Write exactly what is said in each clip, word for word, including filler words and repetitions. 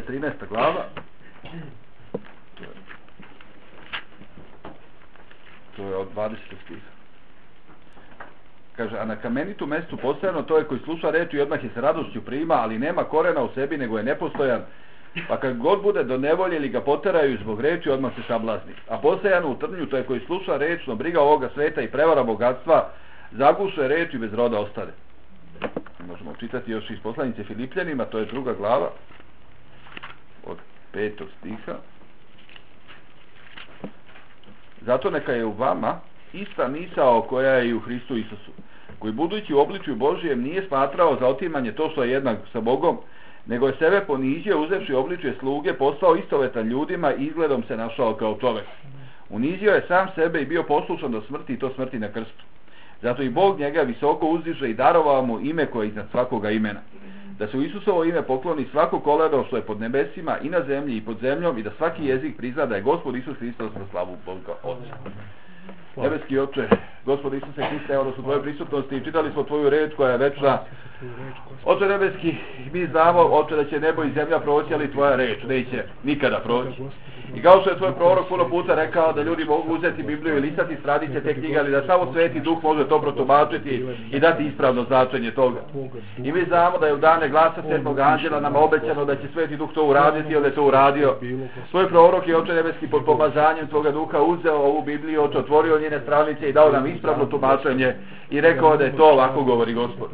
je trinaesta glava. To je od dvadesetog stiha. Kaže, a na kamenitu mestu postajano to je koji sluša reč i odmah je s radošću prima, ali nema korena u sebi, nego je nepostojan. Pa kad god bude do nevolje ili ga poteraju zbog reči, odmah se sablazni. A postajano u trnju to je koji sluša reč, no briga ovoga sveta i prevara bogatstva, zaguše reč i bez roda ostane. Možemo čitati još iz poslanice Filipljanima, to je druga glava, od petog stiha. Zato neka je u vama ista misao koja je i u Hristu Isusu, koji budući u obličju Božijem nije smatrao za otimanje to što je jednak sa Bogom, nego je sebe ponizio, uzevši obličje sluge, postao istovetan ljudima i izgledom se našao kao čovek. Unizio je sam sebe i bio poslušan do smrti, i to smrti na krstu. Zato i Bog njega visoko uzdiže i darovao mu ime koje je iznad svakoga imena. Da se u Isusovo ime pokloni svako koleno što je pod nebesima i na zemlji i pod zemljom i da svaki jezik prizna da je Gospod Isus Hristos na slavu Boga Otca. Nebeski Oče, Gospod Isuse Hriste, evo su tvoje prisutnosti i čitali smo tvoju reč koja je večna. Oče nebeski, mi znamo, Oče, da će nebo i zemlja proći, ali tvoja reč neće nikada proći. I kao što je tvoj prorok puno puta rekao da ljudi mogu uzeti Bibliju i listati stranice te knjige, ali da samo Sveti Duh može to protumačiti i dati ispravno značenje toga. I mi znamo da je u dane glasa sedmog anđela nama obećano da će Sveti Duh to uraditi, on je to uradio. Tvoj prorok je, Oče nebeski, pod pomazanjem tvoga Duha uzeo ovu Bibliju, Oče, otvorio njene stranice i dao nam ispravno tumačenje i rekao da je to ovako govori Gospod.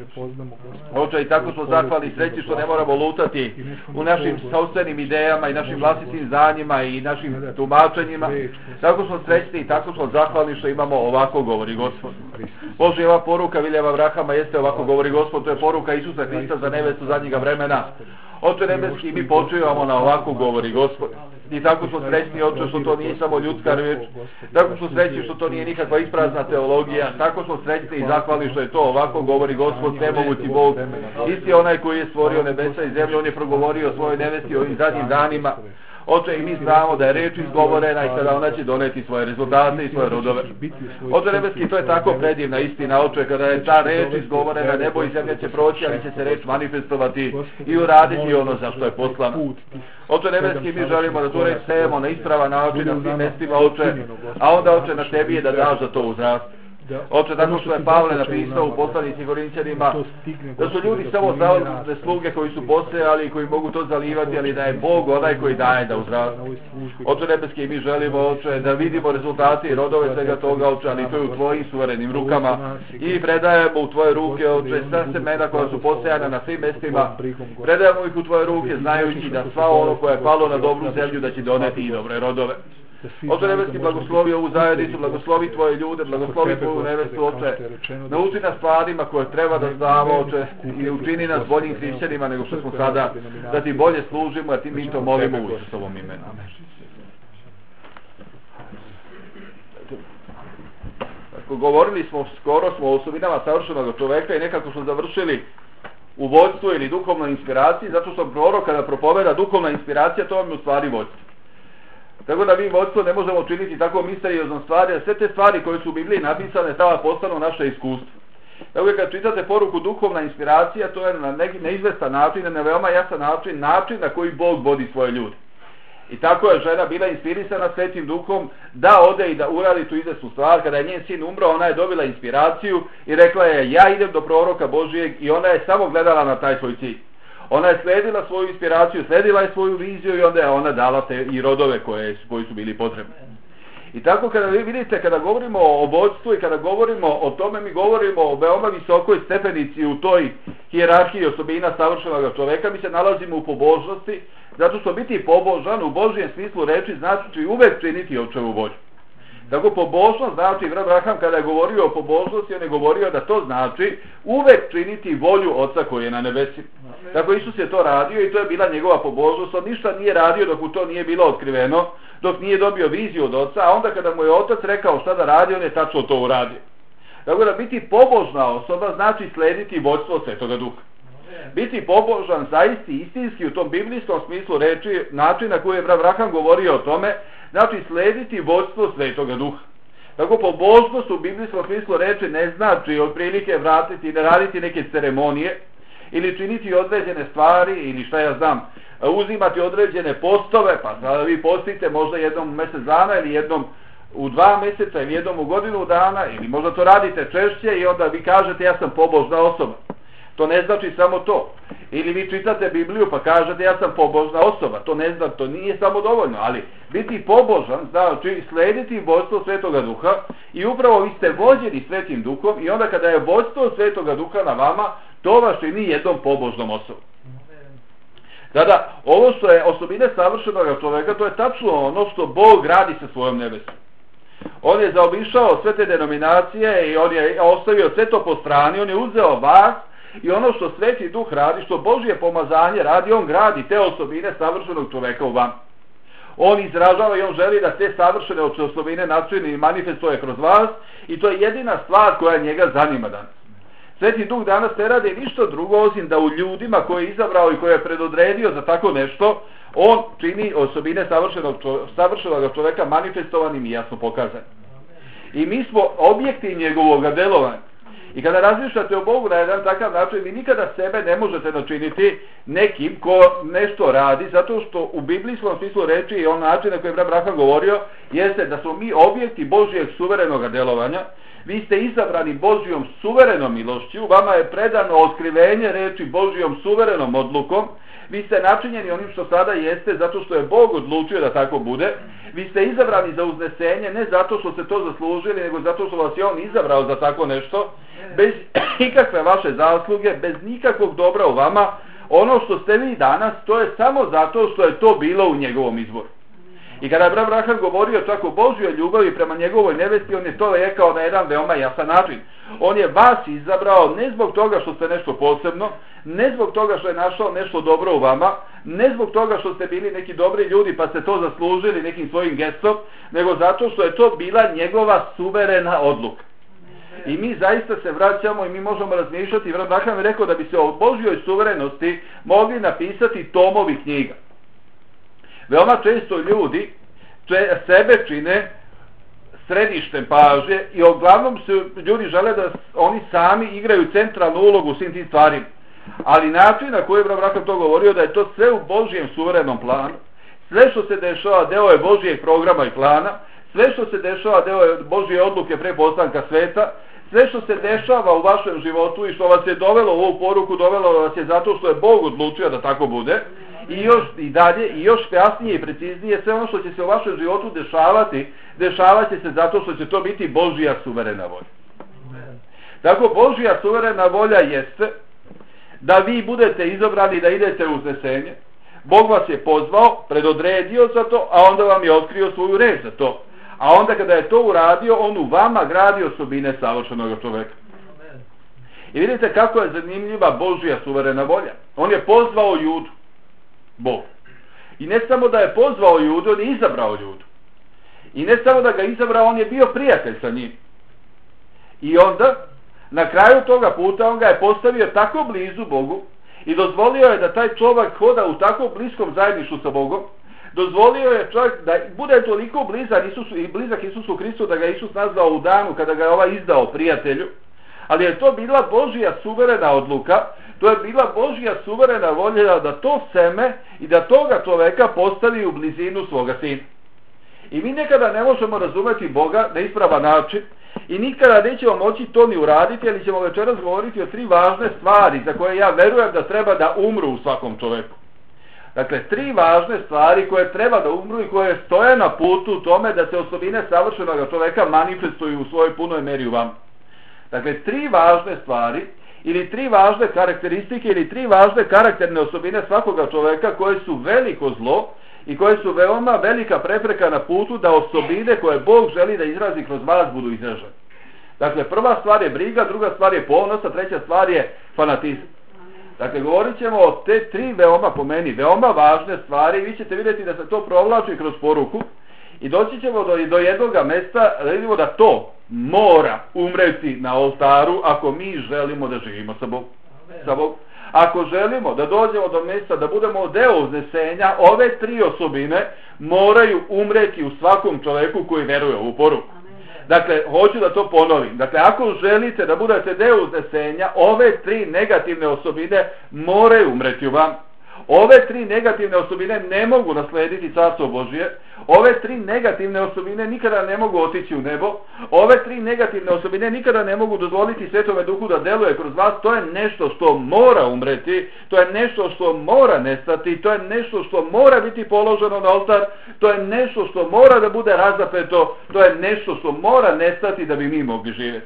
Oče, i tako smo zahvalni i srećni što ne moramo lutati u našim sopstvenim idejama i našim vlastitim znanjima i našim tumačenjima. Tako smo srećni i tako smo zahvalni što imamo ovako govori Gospod. Bože, ova poruka Viljama Avrahama jeste ovako govori Gospod, to je poruka Isusa Hrista za nevestu zadnjega vremena. Oče nebeski, mi počivamo na ovako govori Gospod. I tako smo srećni, Oče, što to nije samo ljudska reč. Tako smo srećni što to nije nikakva isprazna teologija. Tako smo srećni i zahvalni što je to ovako govori Gospod, svemogući Bog. Isti onaj koji je stvorio nebesa i zemlju, on je progovorio o svojoj nevesti ovim zadnjim danima. Oče, i mi znamo da je reč izgovorena i kada ona će doneti svoje rezultate i svoje rodove. Oče nebeski, to je tako predivna istina, Oče, kada je ta reč izgovorena, nebo i zemlja će proći, ali će se reč manifestovati i uraditi ono za što je poslana. Oče nebeski, mi želimo da tu reč sejemo na ispravan način na svim mestima, Oče, a onda, Oče, na tebi je da daš za to uzrast. Oče, tako što je Pavle napisao u poslanici Korinćanima da su ljudi samo zavodne sluge koji su posejali i koji mogu to zalivati, ali da je Bog onaj koji daje da uzraste. Oče nebeski, mi želimo, Oče, da vidimo rezultate i rodove svega toga, Oče, ali to je u tvojim suverenim rukama i predajemo u tvoje ruke, Oče, sva semena koja su posejana na svim mestima, predajemo ih u tvoje ruke znajući da sva ono koje je palo na dobru zemlju da će doneti i dobre rodove. Oče nebeski, blagoslovi ovu zajednicu, blagoslovi tvoje ljude, blagoslovi tvoju nevestu, Oče. Nauči nas stvarima koje treba da znamo, Oče, i učini nas boljim hrišćanima nego što smo sada, da ti bolje služimo, a ti mi to molimo u Isusovom imenu. Ako govorili smo, skoro smo o osobinama savršenog čoveka i nekako smo završili u vođstvu ili duhovnoj inspiraciji, zato što prorok kada propoveda duhovna inspiracija, to vam je u stvari vođstvo. Tako da mi vodstvo ne možemo činiti tako misteriozno stvari, a sve te stvari koje su u Bibliji napisane treba postanu naše iskustvo. Tako da kad čitate poruku duhovna inspiracija, to je na neki neizvestan način, na veoma jasan način, način na koji Bog vodi svoje ljude. I tako je žena bila inspirisana Svetim Duhom da ode i da uradi tu izvesnu stvar. Kada je njen sin umro, ona je dobila inspiraciju i rekla je, ja idem do proroka Božijeg, i ona je samo gledala na taj svoj cilj. Ona je sledila svoju inspiraciju, sledila je svoju viziju i onda je ona dala te i rodove koje, koji su bili potrebni. I tako kada vi vidite, kada govorimo o vodstvu i kada govorimo o tome, mi govorimo o veoma visokoj stepenici u toj hijerarhiji osobina savršenog čoveka. Mi se nalazimo u pobožnosti, zato što biti pobožan u Božijem smislu reči znači uvek činiti očevu volju. Tako pobožnost znači, Abraham kada je govorio o pobožnosti, on je govorio da to znači uvek činiti volju Oca koji je na nebesima. Tako Isus je to radio i to je bila njegova pobožnost. On ništa nije radio dok mu to nije bilo otkriveno, dok nije dobio viziju od Oca, a onda kada mu je Otac rekao šta da radi, on je tačno to uradio. Tako da biti pobožna osoba znači slediti vođstvo Svetoga Duha. Biti pobožan zaisti istinski u tom biblijskom smislu reči, način na koji je Abraham govorio o tome, znači slediti vođstvo Svetoga Duha. Tako pobožnost u biblijskom smislu reči ne znači otprilike vratiti i ne raditi neke ceremonije, ili činiti određene stvari, ili šta ja znam, uzimati određene postove, pa sada vi postite možda jednom u mjesec dana ili jednom u dva mjeseca ili jednom u godinu dana, ili možda to radite češće i onda vi kažete ja sam pobožna osoba. To ne znači samo to. Ili vi čitate Bibliju pa kažete ja sam pobožna osoba. To ne znači, to nije samo dovoljno, ali biti pobožan znači slediti vodstvo Svetoga Duha i upravo vi ste vođeni Svetim Duhom i onda kada je vodstvo Svetoga Duha na vama, to vas čini jednom pobožnom osobom. Tada, ovo što je osobine savršenog čovjeka, to je tačno ono što Bog radi sa svojom nebesom. On je zaobišao sve te denominacije i on je ostavio sve to po strani, on je uzeo vas i ono što Sveti Duh radi, što Božje pomazanje radi, on gradi te osobine savršenog čovjeka u vama. On izražava i on želi da te savršene osobine načini i manifestuje kroz vas i to je jedina stvar koja njega zanima danas. Sveti Duh danas ne radi ništa drugo osim da u ljudima koje je izabrao i koje je predodredio za tako nešto, on čini osobine savršenog, savršenog čovjeka manifestovanim i jasno pokazanim. I mi smo objekti njegovog delovanja. I kada razmišljate o Bogu na jedan takav način, vi nikada sebe ne možete načiniti nekim ko nešto radi, zato što u biblijskom smislu reči i on način na koji je brat Branham govorio, jeste da smo mi objekti Božijeg suverenog delovanja. Vi ste izabrani Božijom suverenom milošću, vama je predano otkrivenje reči Božijom suverenom odlukom, vi ste načinjeni onim što sada jeste zato što je Bog odlučio da tako bude, vi ste izabrani za uznesenje ne zato što ste to zaslužili, nego zato što vas je on izabrao za tako nešto, bez nikakve vaše zasluge, bez nikakvog dobra u vama, ono što ste vi danas, to je samo zato što je to bilo u njegovom izboru. I kada je brat Branham govorio čak o Božjoj ljubavi prema njegovoj nevesti, on je to rekao na jedan veoma jasan način. On je vas izabrao ne zbog toga što ste nešto posebno, ne zbog toga što je našao nešto dobro u vama, ne zbog toga što ste bili neki dobri ljudi pa ste to zaslužili nekim svojim gestom, nego zato što je to bila njegova suverena odluka. I mi zaista se vraćamo i mi možemo razmišljati, brat Branham je rekao da bi se o Božjoj suverenosti mogli napisati tomovi knjiga. Veoma često ljudi sebe čine središtem pažnje i uglavnom se ljudi žele da oni sami igraju centralnu ulogu u svim tim stvarima. Ali način na koji je brat Branham to govorio da je to sve u Božjem suverenom planu, sve što se dešava deo je Božjeg programa i plana, sve što se dešava deo je Božje odluke pre postanka sveta, sve što se dešava u vašem životu i što vas je dovelo u ovu poruku, dovelo vas je zato što je Bog odlučio da tako bude. I još i dalje, i još jasnije i preciznije, sve ono što će se u vašem životu dešavati, dešavat će se zato što će to biti Božja suverena volja. Tako, Božja suverena volja jeste da vi budete izabrani da idete u uznesenje. Bog vas je pozvao, predodredio za to, a onda vam je otkrio svoju reč za to. A onda kada je to uradio, on u vama gradi osobine savršenog čovjeka. I vidite kako je zanimljiva Božja suverena volja. On je pozvao Judu. Bog. I ne samo da je pozvao Judu, on je izabrao Judu. I ne samo da ga izabrao, on je bio prijatelj sa njim. I onda, na kraju toga puta, on ga je postavio tako blizu Bogu i dozvolio je da taj čovjek hoda u tako bliskom zajedništvu sa Bogom. Dozvolio je čovjek da bude toliko blizak Isusu i blizak Isusu Hristu da ga Isus nazvao u danu kada ga je ovaj izdao prijatelju. Ali je to bila Božja suverena odluka, to je bila Božja suverena volja da to seme i da toga čoveka postavi u blizinu svoga sina. I mi nekada ne možemo razumeti Boga na ispravan način i nikada nećemo moći to ni uraditi, ali ćemo večeras govoriti o tri važne stvari za koje ja verujem da treba da umru u svakom čoveku. Dakle, tri važne stvari koje treba da umru i koje stoje na putu u tome da se osobine savršenog čoveka manifestuju u svojoj punoj meri u vama. Dakle, tri važne stvari ili tri važne karakteristike ili tri važne karakterne osobine svakoga čoveka koje su veliko zlo i koje su veoma velika prepreka na putu da osobine koje Bog želi da izrazi kroz vas budu izražene. Dakle, prva stvar je briga, druga stvar je ponos, a treća stvar je fanatizam. Dakle, govorit ćemo o te tri veoma po meni, veoma važne stvari i vi ćete vidjeti da se to provlači kroz poruku i doći ćemo do, do jednog mesta da vidimo da to mora umreti na oltaru ako mi želimo da živimo sa Bogom. Sa Bogom. Ako želimo da dođemo do mjesta da budemo deo uznesenja, ove tri osobine moraju umreti u svakom čovjeku koji veruje u poruku. Dakle, hoću da to ponovim. Dakle, ako želite da budete deo uznesenja, ove tri negativne osobine moraju umreti u vam. Ove tri negativne osobine ne mogu naslediti Carstvo Božje. Ove tri negativne osobine nikada ne mogu otići u nebo. Ove tri negativne osobine nikada ne mogu dozvoliti Svetome Duhu da deluje kroz vas. To je nešto što mora umreti. To je nešto što mora nestati. To je nešto što mora biti položeno na oltar. To je nešto što mora da bude razapeto. To je nešto što mora nestati da bi mi mogli živjeti.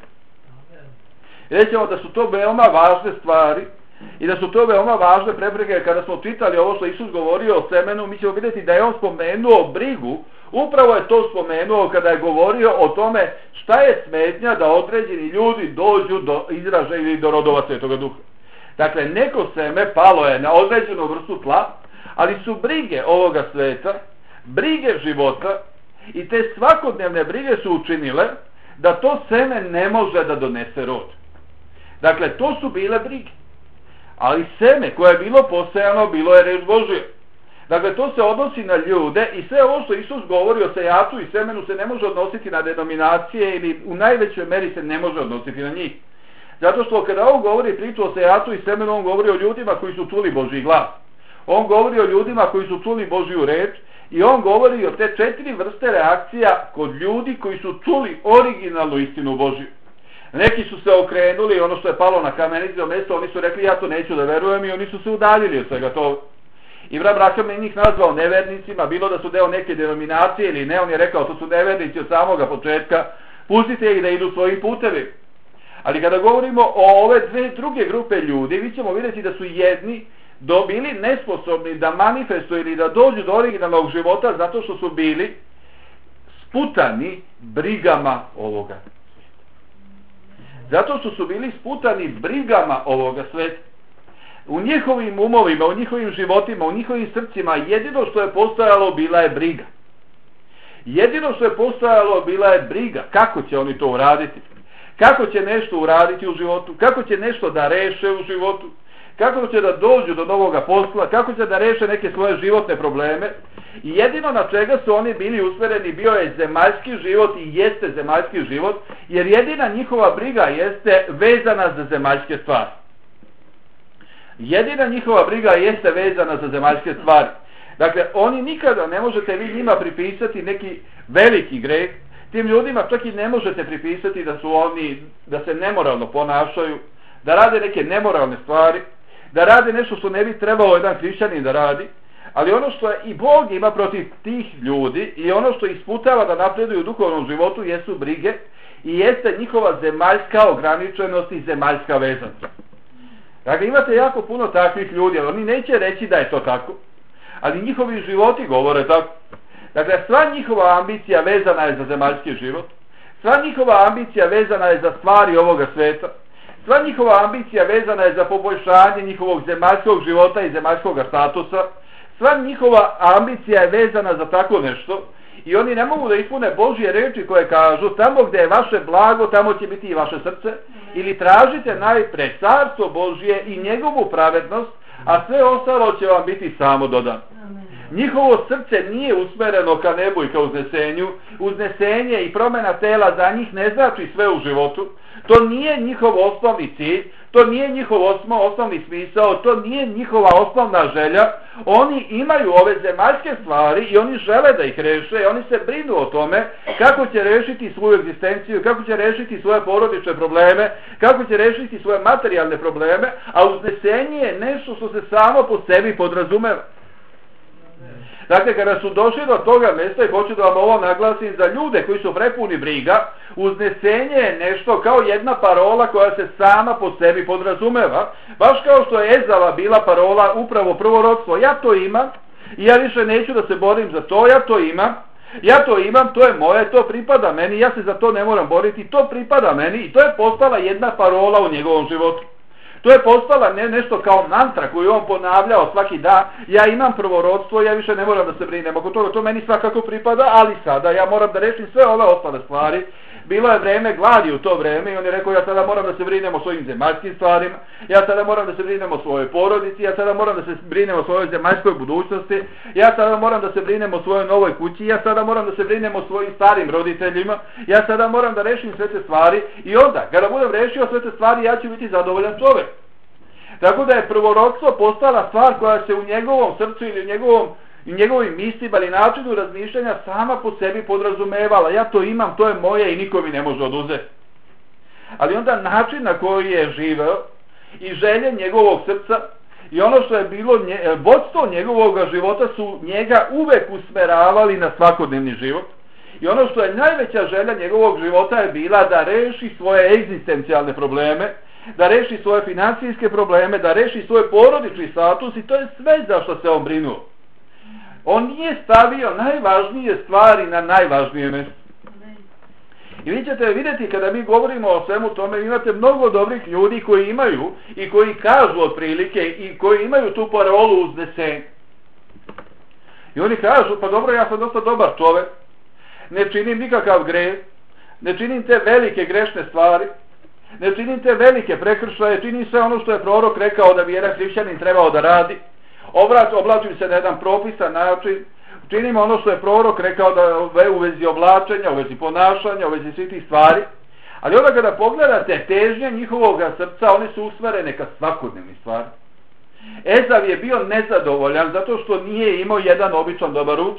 Rećemo da su to veoma važne stvari. I da su to veoma važne prepreke. Kada smo čitali ovo što Isus govorio o semenu, mi ćemo vidjeti da je on spomenuo brigu. Upravo je to spomenuo kada je govorio o tome šta je smetnja da određeni ljudi dođu do izražaja ili do rodova Svetoga Duha. Dakle, neko seme palo je na određenu vrstu tla, ali su brige ovoga sveta, brige života i te svakodnevne brige su učinile da to seme ne može da donese rod. Dakle, to su bile brige. Ali seme koje je bilo posejano, bilo je reč Božja. Dakle, to se odnosi na ljude i sve ovo što Isus govori o sejatu i semenu se ne može odnositi na denominacije ili u najvećoj meri se ne može odnositi na njih. Zato što kada on govori priču o sejatu i semenu, on govori o ljudima koji su čuli Božji glas. On govori o ljudima koji su čuli Božju reč i on govori o te četiri vrste reakcija kod ljudi koji su čuli originalnu istinu Božju. Neki su se okrenuli, ono što je palo na kamenično mjesto, oni su rekli ja to neću da verujem i oni su se udaljili od svega toga. I brat Braćo me njih nazvao nevernicima, bilo da su deo neke denominacije ili ne, on je rekao to su nevernici od samoga početka, pustite ih da idu svojim putevima. Ali kada govorimo o ove dve druge grupe ljudi, vi ćemo vidjeti da su jedni bili nesposobni da manifestuju ili da dođu do originalnog života zato što su bili sputani brigama ovoga. Zato što su bili sputani brigama ovoga sveta. U njihovim umovima, u njihovim životima, u njihovim srcima jedino što je postojalo bila je briga. Jedino što je postojalo bila je briga. Kako će oni to uraditi? Kako će nešto uraditi u životu? Kako će nešto da reše u životu? Kako će da dođu do novoga posla? Kako će da reše neke svoje životne probleme? I jedino na čega su oni bili usmereni bio je zemaljski život i jeste zemaljski život, jer jedina njihova briga jeste vezana za zemaljske stvari. Jedina njihova briga jeste vezana za zemaljske stvari. Dakle, oni nikada ne možete vi njima pripisati neki veliki greh, tim ljudima čak i ne možete pripisati da su oni, da se nemoralno ponašaju, da rade neke nemoralne stvari, da rade nešto što ne bi trebao jedan hrišćanin da radi, ali ono što je i Bog ima protiv tih ljudi i ono što isputava da napreduju u duhovnom životu jesu brige i jeste njihova zemaljska ograničenost i zemaljska vezanost. Dakle, imate jako puno takvih ljudi, ali oni neće reći da je to tako, ali njihovi životi govore tako. Dakle, sva njihova ambicija vezana je za zemaljski život, sva njihova ambicija vezana je za stvari ovoga sveta, sva njihova ambicija vezana je za poboljšanje njihovog zemaljskog života i zemaljskog statusa, sva njihova ambicija je vezana za tako nešto i oni ne mogu da ispune Božje reči koje kažu tamo gdje je vaše blago, tamo će biti i vaše srce, ili tražite najpre carstvo Božje i njegovu pravednost, a sve ostalo će vam biti samo dodano. Njihovo srce nije usmereno ka nebu i ka uznesenju. Uznesenje i promjena tela za njih ne znači sve u životu. To nije njihov osnovni cilj, to nije njihov osmo, osnovni smisao, to nije njihova osnovna želja. Oni imaju ove zemaljske stvari i oni žele da ih reše i oni se brinu o tome kako će rešiti svoju egzistenciju, kako će rešiti svoje porodične probleme, kako će rešiti svoje materijalne probleme, a uznesenje je nešto što se samo po sebi podrazumeva. Dakle, kada su došli do toga mjesta, i hoću da vam ovo naglasim, za ljude koji su prepuni briga, uznesenje je nešto kao jedna parola koja se sama po sebi podrazumeva, baš kao što je Ezava bila parola upravo prvorodstvo. Ja to imam i ja više neću da se borim za to, ja to imam, ja to imam, to je moje, to pripada meni, ja se za to ne moram boriti, to pripada meni i to je postala jedna parola u njegovom životu. To je postala ne, nešto kao mantra koju on ponavljao svaki dan. Ja imam prvorodstvo, ja više ne moram da se brinem oko toga, to meni svakako pripada, ali sada ja moram da rešim sve ove ostale stvari. bilo je vreme gladi u to vreme i on je rekao ja sada moram da se brinem o svojim zemaljskim stvarima, ja sada moram da se brinem o svojoj porodici, ja sada moram da se brinem o svojoj zemaljskoj budućnosti, ja sada moram da se brinem o svojoj novoj kući, ja sada moram da se brinem o svojim starim roditeljima, ja sada moram da rešim sve te stvari i onda kada budem rešio sve te stvari ja ću biti zadovoljan čovjek. Tako da je prvorodstvo postala stvar koja se u njegovom srcu ili u njegovom i njegovim mislima ili načinu razmišljanja sama po sebi podrazumevala. Ja to imam, to je moje i niko mi ne može oduzeti. Ali onda način na koji je živeo i želje njegovog srca i ono što je bilo nje, vodstvo njegovog života su njega uvek usmeravali na svakodnevni život. I ono što je najveća želja njegovog života je bila da reši svoje egzistencijalne probleme, da reši svoje financijske probleme, da reši svoj porodični status i to je sve za što se on brinuo. On nije stavio najvažnije stvari na najvažnije mjesto. I vi ćete vidjeti kada mi govorimo o svemu tome, imate mnogo dobrih ljudi koji imaju i koji kažu otprilike i koji imaju tu parolu uznesenja. I oni kažu, pa dobro, ja sam dosta dobar čovjek, ne činim nikakav greh, ne činim te velike grešne stvari, ne činim te velike prekršaje, činim sve ono što je prorok rekao da bi jedan hrišćanin trebao da radi. Oblačim se na jedan propisan način, činim ono što je prorok rekao da u vezi oblačenja, u vezi ponašanja, u vezi svih tih stvari. Ali onda kada pogledate težnje njihovog srca, oni su usmerene ka svakodnevni stvari. Ezav je bio nezadovoljan zato što nije imao jedan običan dobar ruč.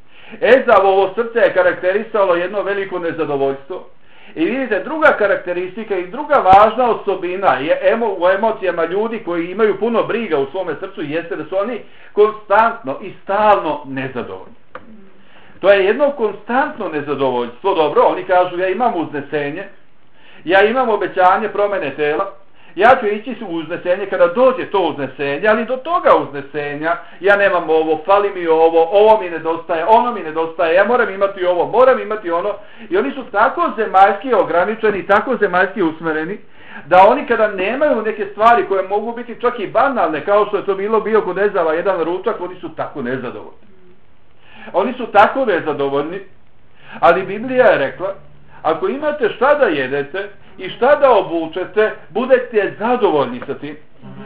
Ezavovo srce je karakterisalo jedno veliko nezadovoljstvo. I vidite, druga karakteristika i druga važna osobina je emo, u emocijama ljudi koji imaju puno briga u svome srcu jeste da su oni konstantno i stalno nezadovoljni. To je jedno konstantno nezadovoljstvo. Dobro, oni kažu ja imam uznesenje, ja imam obećanje promene tela, ja ću ići u uznesenje kada dođe to uznesenje, ali do toga uznesenja ja nemam ovo, fali mi ovo, ovo mi nedostaje, ono mi nedostaje, ja moram imati ovo, moram imati ono. I oni su tako zemaljski ograničeni, tako zemaljski usmereni, da oni kada nemaju neke stvari koje mogu biti čak i banalne, kao što je to bilo bio kod Ezava jedan ručak, oni su tako nezadovoljni. Oni su tako nezadovoljni, ali Biblija je rekla, ako imate šta da jedete i šta da obučete, budete zadovoljni sa tim.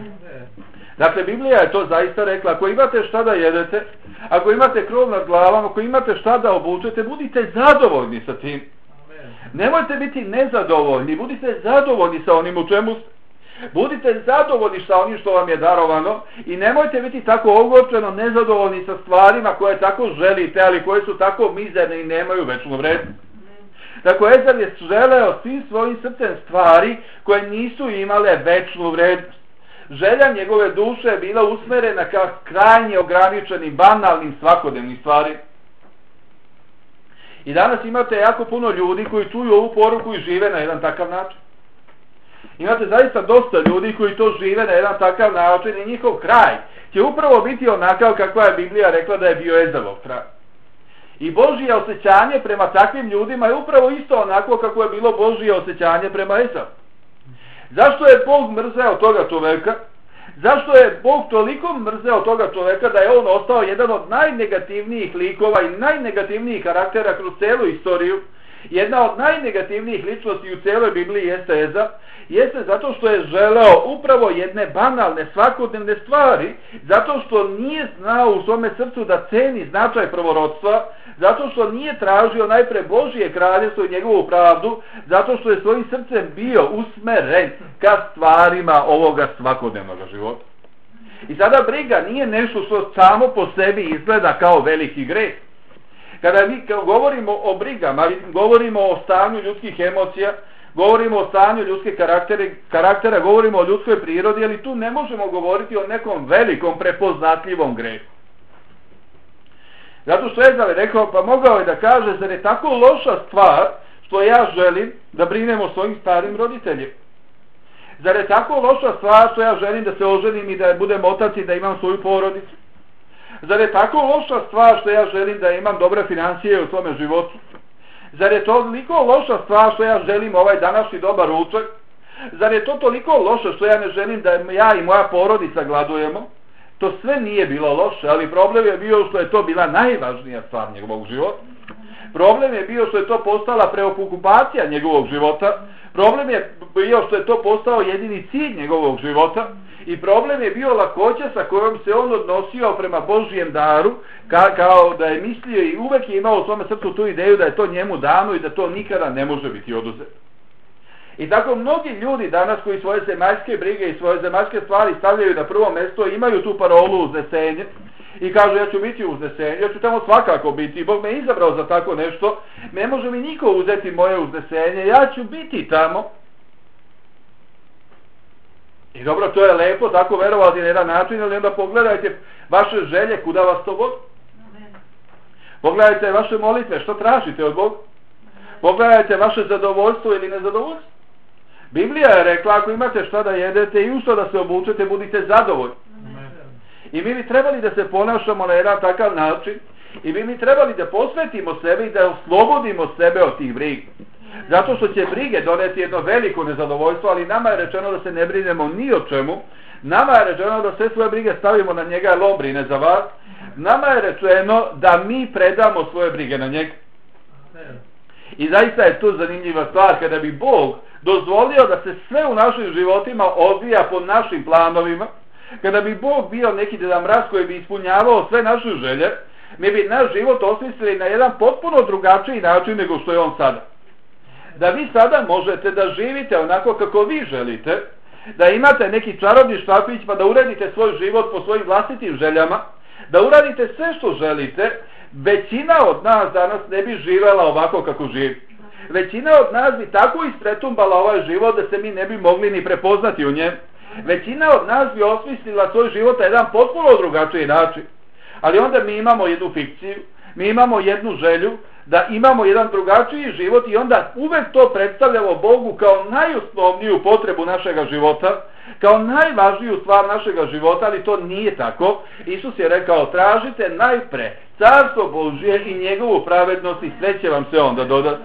Dakle, Biblija je to zaista rekla, ako imate šta da jedete, ako imate krov nad glavom, ako imate šta da obučete, budite zadovoljni sa tim. Nemojte biti nezadovoljni, budite zadovoljni sa onim u čemu ste. Budite zadovoljni sa onim što vam je darovano i nemojte biti tako ogorčeno nezadovoljni sa stvarima koje tako želite, ali koje su tako mizerne i nemaju večnu vrednost. Tako Ezav je želeo svim svojim srcem stvari koje nisu imale večnu vrednost. Želja njegove duše je bila usmerena ka krajnje ograničenim, banalnim, svakodnevnim stvarima. I danas imate jako puno ljudi koji čuju ovu poruku i žive na jedan takav način. Imate zaista dosta ljudi koji to žive na jedan takav način i njihov kraj će upravo biti onakav kakva je Biblija rekla da je bio Ezavov kraj. I Božje osjećanje prema takvim ljudima je upravo isto onako kako je bilo Božje osjećanje prema Ezavu. Zašto je Bog mrzeo toga čoveka? Zašto je Bog toliko mrzeo toga čoveka da je on ostao jedan od najnegativnijih likova i najnegativnijih karaktera kroz celu istoriju? Jedna od najnegativnijih ličnosti u cijeloj Bibliji jeste Ezav, jeste zato što je želeo upravo jedne banalne svakodnevne stvari, zato što nije znao u svome srcu da ceni značaj prvorodstva, zato što nije tražio najpre Božje kraljevstvo i njegovu pravdu, zato što je svojim srcem bio usmeren ka stvarima ovoga svakodnevnog života. I sada briga nije nešto što samo po sebi izgleda kao veliki greh. Kada mi govorimo o brigama, govorimo o stanju ljudskih emocija, govorimo o stanju ljudske karaktera, karaktera, govorimo o ljudskoj prirodi, ali tu ne možemo govoriti o nekom velikom prepoznatljivom grehu. Zato što Ezav je rekao, pa mogao je da kaže, zar je tako loša stvar što ja želim da brinem o svojim starim roditeljima? Zar je tako loša stvar što ja želim da se oženim i da budem otac i da imam svoju porodicu? Zar je tako loša stvar što ja želim da imam dobre financije u svome životu? Zar je to toliko loša stvar što ja želim ovaj današnji dobar ručak? Zar je to toliko loše što ja ne želim da ja i moja porodica gladujemo? To sve nije bilo loše, ali problem je bio što je to bila najvažnija stvar njegovog života. Problem je bio što je to postala preokupacija njegovog života. Problem je bio što je to postao jedini cilj njegovog života. I problem je bio lakoća sa kojom se on odnosio prema Božijem daru, ka, kao da je mislio i uvek je imao u svome srcu tu ideju da je to njemu dano i da to nikada ne može biti oduzeto. I tako mnogi ljudi danas koji svoje zemaljske brige i svoje zemaljske stvari stavljaju na prvo mjesto, imaju tu parolu uznesenje i kažu ja ću biti uznesenje, ja ću tamo svakako biti, Bog me izabrao za tako nešto, ne može mi niko uzeti moje uznesenje, ja ću biti tamo. I dobro, to je lepo tako verovati na jedan način, ali onda pogledajte vaše želje, kuda vas to vodi. Pogledajte vaše molitve, što tražite od Boga. Pogledajte vaše zadovoljstvo ili nezadovoljstvo. Biblija je rekla, ako imate šta da jedete i u što da se obučete, budite zadovoljni. I mi bi trebali da se ponašamo na jedan takav način i mi bi trebali da posvetimo sebe i da oslobodimo sebe od tih briga. Zato što će brige doneti jedno veliko nezadovoljstvo, ali nama je rečeno da se ne brinemo ni o čemu. Nama je rečeno da sve svoje brige stavimo na njega, jer on brine za vas. Nama je rečeno da mi predamo svoje brige na njega. I zaista je to zanimljiva stvar, kada bi Bog dozvolio da se sve u našim životima odvija po našim planovima, kada bi Bog bio neki Deda Mraz koji bi ispunjavao sve naše želje, mi bi naš život osmislili na jedan potpuno drugačiji način nego što je on sada. Da vi sada možete da živite onako kako vi želite, da imate neki čarobni štapić pa da uradite svoj život po svojim vlastitim željama, da uradite sve što želite, većina od nas danas ne bi živela ovako kako živi. Većina od nas bi tako ispretumbala ovaj život da se mi ne bi mogli ni prepoznati u njem. Većina od nas bi osmislila svoj život na jedan potpuno drugačiji način. Ali onda mi imamo jednu fikciju, mi imamo jednu želju da imamo jedan drugačiji život i onda uvek to predstavljamo Bogu kao najosnovniju potrebu našega života, kao najvažniju stvar našega života, ali to nije tako. Isus je rekao, tražite najpre carstvo Božje i njegovu pravednost i sve će vam se onda dodati.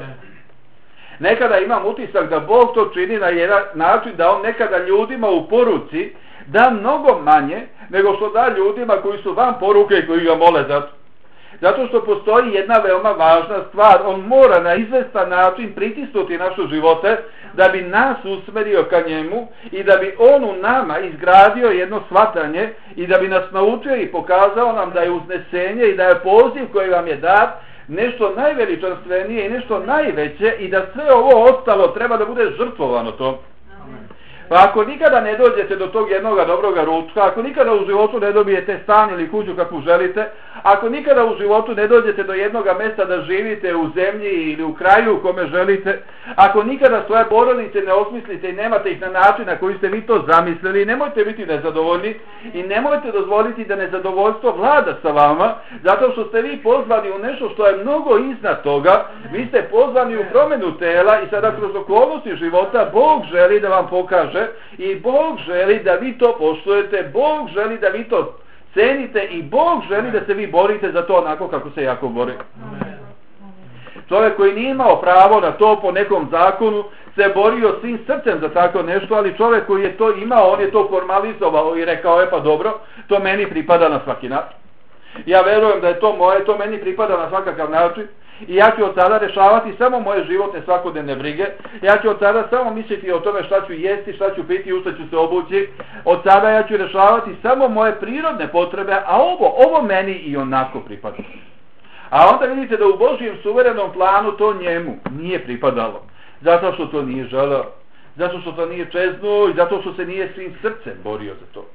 Nekada imam utisak da Bog to čini na jedan način da on nekada ljudima u poruci da mnogo manje nego što da ljudima koji su van poruke i koji ga mole za to. Zato što postoji jedna veoma važna stvar, on mora na izvestan način pritisnuti naše živote da bi nas usmerio ka njemu i da bi on u nama izgradio jedno shvatanje i da bi nas naučio i pokazao nam da je uznesenje i da je poziv koji vam je dat nešto najveličanstvenije i nešto najveće i da sve ovo ostalo treba da bude žrtvovano to. Pa ako nikada ne dođete do tog jednoga dobroga ručka, ako nikada u životu ne dobijete stan ili kuću kakvu želite, ako nikada u životu ne dođete do jednoga mjesta da živite u zemlji ili u kraju u kome želite, ako nikada svoje porodice ne osmislite i nemate ih na način na koji ste vi to zamislili, nemojte biti nezadovoljni i nemojte dozvoliti da nezadovoljstvo vlada sa vama, zato što ste vi pozvani u nešto što je mnogo iznad toga, vi ste pozvani u promjenu tela i sada kroz okolnosti života Bog želi da vam pokaže i Bog želi da vi to poštujete, Bog želi da vi to cenite i Bog želi da se vi borite za to onako kako se Jakov bori. Čovjek koji nije imao pravo na to po nekom zakonu se borio svim srcem za tako nešto, ali čovjek koji je to imao, on je to formalizovao i rekao, e pa dobro, to meni pripada na svaki način. Ja verujem da je to moje, to meni pripada na svakakav način. I ja ću od sada rešavati samo moje životne svakodnevne brige. Ja ću od sada samo misliti o tome šta ću jesti, šta ću piti, u šta ću se obući. Od sada ja ću rešavati samo moje prirodne potrebe, a ovo, ovo meni i onako pripada. A onda vidite da u Božjem suverenom planu to njemu nije pripadalo. Zato što to nije želeo, zato što to nije čeznuo i zato što se nije svim srcem borio za to.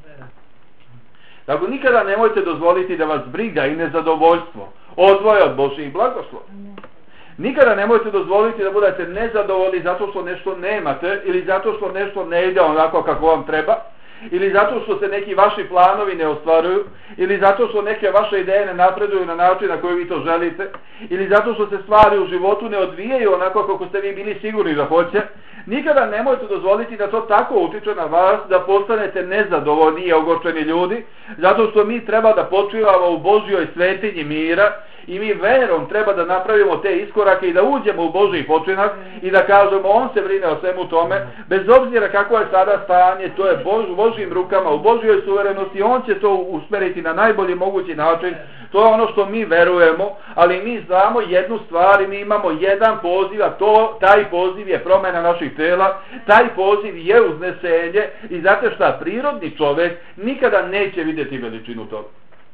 Tako nikada nemojte dozvoliti da vas briga i nezadovoljstvo odvoje od Božjih blagoslova. Nikada nemojte dozvoliti da budete nezadovoljni zato što nešto nemate ili zato što nešto ne ide onako kako vam treba ili zato što se neki vaši planovi ne ostvaruju ili zato što neke vaše ideje ne napreduju na način na koji vi to želite ili zato što se stvari u životu ne odvijaju onako kako ste vi bili sigurni da hoće. Nikada nemojte dozvoliti da to tako utiče na vas da postanete nezadovoljni i ogorčeni ljudi, zato što mi treba da počivamo u Božjoj svetinji mira I mi verom treba da napravimo te iskorake i da uđemo u Božji počinak i da kažemo on se brine o svemu tome, bez obzira kako je sada stanje, to je Bož, u Božjim rukama, u Božjoj suverenosti, on će to usmeriti na najbolji mogući način. To je ono što mi verujemo, ali mi znamo jednu stvar i mi imamo jedan poziv, a to, taj poziv je promjena naših tela, taj poziv je uznesenje i znate šta, prirodni čovjek nikada neće vidjeti veličinu toga.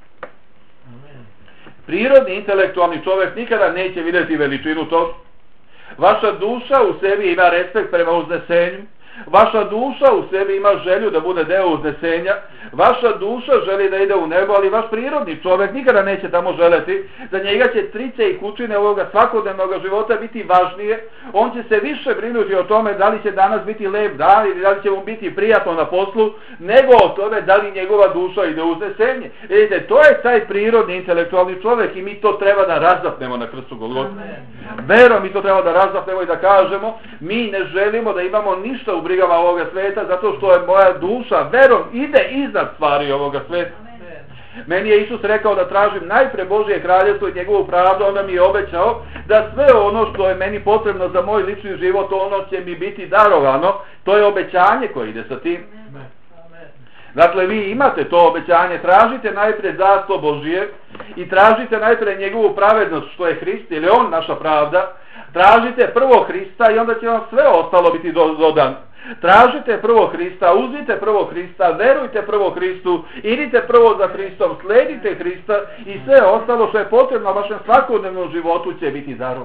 Prirodni intelektualni čovjek nikada neće vidjeti veličinu toga. Vaša duša u sebi ima respekt prema uznesenju, vaša duša u sebi ima želju da bude deo uznesenja, vaša duša želi da ide u nebo, ali vaš prirodni čovjek nikada neće tamo želeti. Za njega će trice i kućine ovoga svakodnevnog života biti važnije. On će se više brinuti o tome da li će danas biti lep dan ili da li će mu biti prijatno na poslu, nego o tome da li njegova duša ide u uznesenje. Vidite, to je taj prirodni intelektualni čovjek i mi to treba da razapnemo na krstu Golgote. Verom mi to treba da razapnemo i da kažemo, mi ne želimo da imamo ništa u brigama ovoga sveta, zato što je moja duša verom ide iznad stvari ovoga sveta. Meni je Isus rekao da tražim najpre Božje kraljevstvo i njegovu pravdu, onda mi je obećao da sve ono što je meni potrebno za moj lični život, ono će mi biti darovano. To je obećanje koje ide sa tim. Dakle, vi imate to obećanje, tražite najpre Carstvo Božje i tražite najpre njegovu pravednost, što je Hrist, jer je on naša pravda. Tražite prvo Hrista i onda će vam sve ostalo biti dodan. Tražite prvo Hrista, uzmite prvo Hrista, verujte prvo Hristu, idite prvo za Hristom, sledite Hrista i sve ostalo što je potrebno vašem svakodnevnom životu će biti darovano.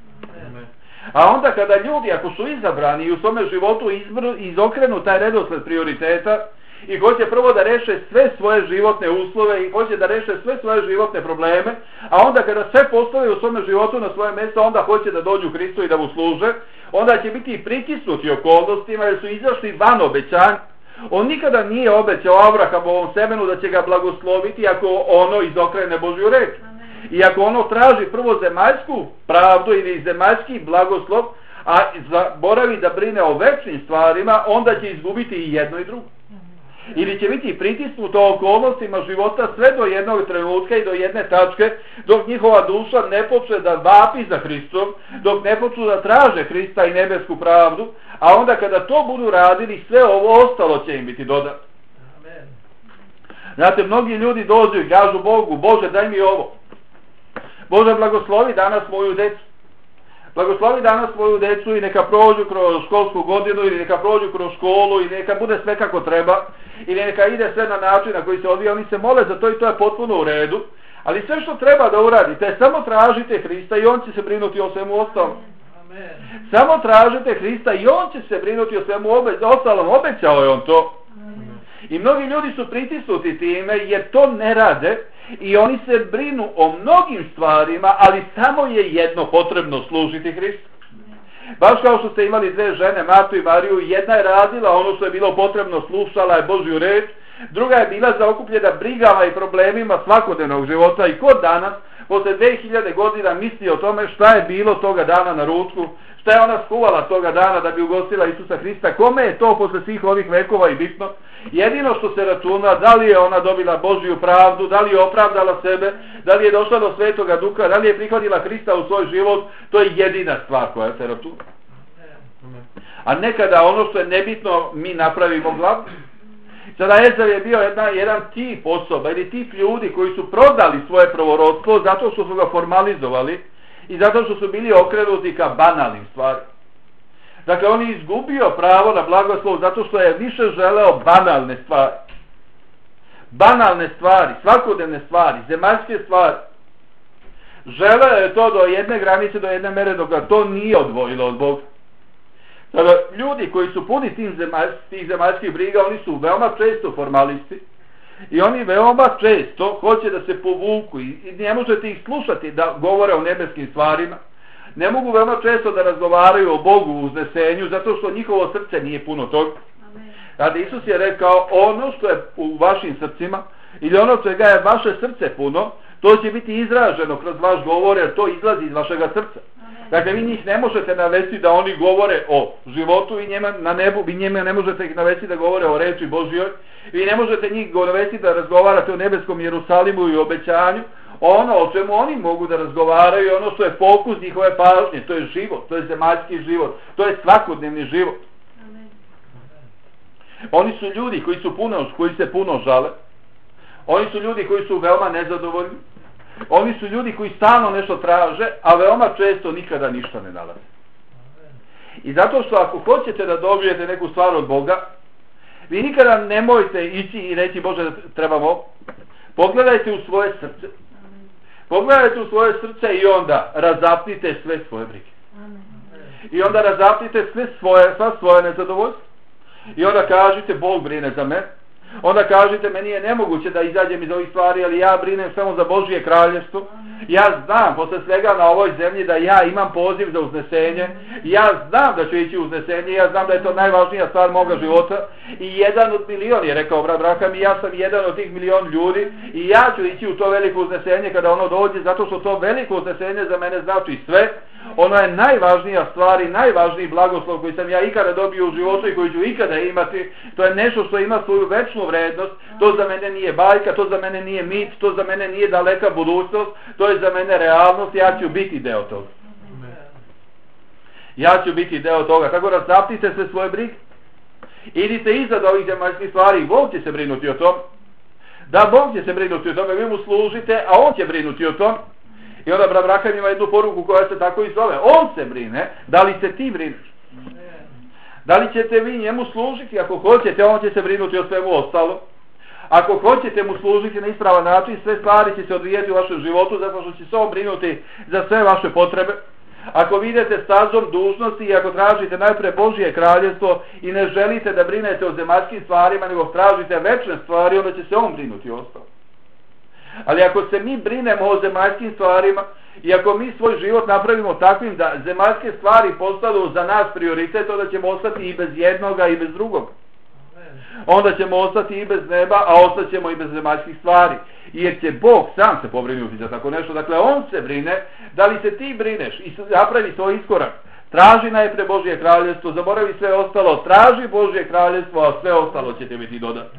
A onda kada ljudi, ako su izabrani i u svome životu izbr, izokrenu taj redosled prioriteta i hoće prvo da reše sve svoje životne uslove i hoće da reše sve svoje životne probleme, a onda kada sve postave u svome životu na svoje mjesto, onda hoće da dođu Hristu i da mu služe, onda će biti pritisnuti okolnostima jer su izašli van obećanja. On nikada nije obećao Abrahamovom semenu da će ga blagosloviti ako ono izokrene Božju reč. I ako ono traži prvo zemaljsku pravdu ili zemaljski blagoslov, a zaboravi da brine o večnim stvarima, onda će izgubiti i jedno i drugo. Ili će biti pritisnuto okolnostima života sve do jednog trenutka i do jedne tačke, dok njihova duša ne počne da vapi za Hristom, dok ne počnu da traže Hrista i nebesku pravdu, a onda kada to budu radili, sve ovo ostalo će im biti dodato. Znate, mnogi ljudi dođu i kažu Bogu, Bože daj mi ovo. Bože blagoslovi danas moju decu. Blagoslovi danas svoju decu i neka prođu kroz školsku godinu ili neka prođu kroz školu i neka bude sve kako treba ili neka ide sve na način na koji se odvija. Oni se mole za to i to je potpuno u redu, ali sve što treba da uradite, samo tražite Hrista i on će se brinuti o svemu ostalom. Samo tražite Hrista i on će se brinuti o svemu ostalom. Obećao je on to. I mnogi ljudi su pritisnuti time jer to ne rade i oni se brinu o mnogim stvarima, ali samo je jedno potrebno, služiti Hristu. Baš kao što ste imali dve žene, Martu i Mariju, jedna je radila ono što je bilo potrebno, slušala je Božju reč, druga je bila zaokupljena brigama i problemima svakodnevnog života i kod danas, posle dve hiljade godina misli o tome šta je bilo toga dana na ručku, šta je ona skuvala toga dana da bi ugostila Isusa Hrista, kome je to posle svih ovih vekova i bitno. Jedino što se računa, da li je ona dobila Božju pravdu, da li je opravdala sebe, da li je došla do Svetoga Duha, da li je prihvatila Hrista u svoj život, to je jedina stvar koja se računa. A nekada ono što je nebitno mi napravimo glavno. Sada Ezav je bio jedna, jedan tip osoba ili tip ljudi koji su prodali svoje prvorodstvo zato što su ga formalizovali i zato što su bili okrenuti ka banalnim stvarima. Dakle, on je izgubio pravo na blagoslov zato što je više želeo banalne stvari. Banalne stvari, svakodnevne stvari, zemaljske stvari. Želeo je to do jedne granice, do jedne mere, dok ga to nije odvojilo od Boga. Sada, ljudi koji su puni tim zemalj, tih zemaljskih briga, oni su veoma često formalisti i oni veoma često hoće da se povuku i, i ne možete ih slušati da govore o nebeskim stvarima. Ne mogu veoma često da razgovaraju o Bogu u uznesenju zato što njihovo srce nije puno toga. Tada Isus je rekao, ono što je u vašim srcima ili ono čega je vaše srce puno, to će biti izraženo kroz vaš govor jer to izlazi iz vašega srca. Dakle, vi njih ne možete navesti da oni govore o životu i njema na nebu, vi njima ne možete ih navesti da govore o reči Božjoj, vi ne možete njih navesti da razgovarate o nebeskom Jerusalimu i obećanju. ono o čemu oni mogu da razgovaraju, ono što je fokus njihove pažnje, to je život, to je zemaljski život, to je svakodnevni život. Amen. Oni su ljudi koji su puno, koji se puno žale. Oni su ljudi koji su veoma nezadovoljni. Oni su ljudi koji stalno nešto traže, a veoma često nikada ništa ne nalaze. I zato što ako hoćete da dobijete neku stvar od Boga, vi nikada nemojte ići i reći Bože trebamo. Pogledajte u svoje srce. Pogledajte u svoje srce i onda razapnite sve svoje brige. I onda razapnite sve svoje, sva svoje nezadovoljstvo. I onda kažite Bog brine za mene. Onda kažete meni je nemoguće da izađem iz ovih stvari, ali ja brinem samo za Božje kraljevstvo. Ja znam posle svega na ovoj zemlji da ja imam poziv za uznesenje. Ja znam da ću ići u uznesenje. Ja znam da je to najvažnija stvar moga života. I jedan od milion je rekao brat Braham i ja sam jedan od tih milion ljudi. I ja ću ići u to veliko uznesenje kada ono dođe, zato što to veliko uznesenje za mene znači sve. Ono je najvažnija stvar i najvažniji blagoslov koji sam ja ikada dobio u životu i koji ću ikada imati. To je nešto što ima svoju večnu vrednost. To za mene nije bajka, to za mene nije mit, to za mene nije daleka budućnost, to je za mene realnost. Ja ću biti deo toga. Ja ću biti deo toga. Tako da zapnite sve svoje brige. Idite iznad ovih zemaljskih stvari i Bog će se brinuti o tom. Da, Bog će se brinuti o tome, vi mu služite, a On će brinuti o tom. I onda brat Braham ima jednu poruku koja se tako i zove. On se brine, da li se ti brineš? Da li ćete vi njemu služiti? Ako hoćete, on će se brinuti o svemu ostalo. Ako hoćete mu služiti na ispravan način, sve stvari će se odvijeti u vašem životu, zato što će se on brinuti za sve vaše potrebe. Ako vi idete stazom dužnosti i ako tražite najprije Božje kraljevstvo i ne želite da brinete o zemaljskim stvarima, nego tražite večne stvari, onda će se on brinuti o ostalo. Ali ako se mi brinemo o zemaljskim stvarima i ako mi svoj život napravimo takvim da zemaljske stvari postanu za nas prioritet, onda ćemo ostati i bez jednoga i bez drugog. Onda ćemo ostati i bez neba, a ostaćemo i bez zemaljskih stvari. Jer će Bog sam se pobrinuti za tako nešto. Dakle, On se brine. Da li se ti brineš i napravi svoj iskorak? Traži najpre Božje kraljevstvo, zaboravi sve ostalo, traži Božje kraljevstvo, a sve ostalo će te biti dodatno.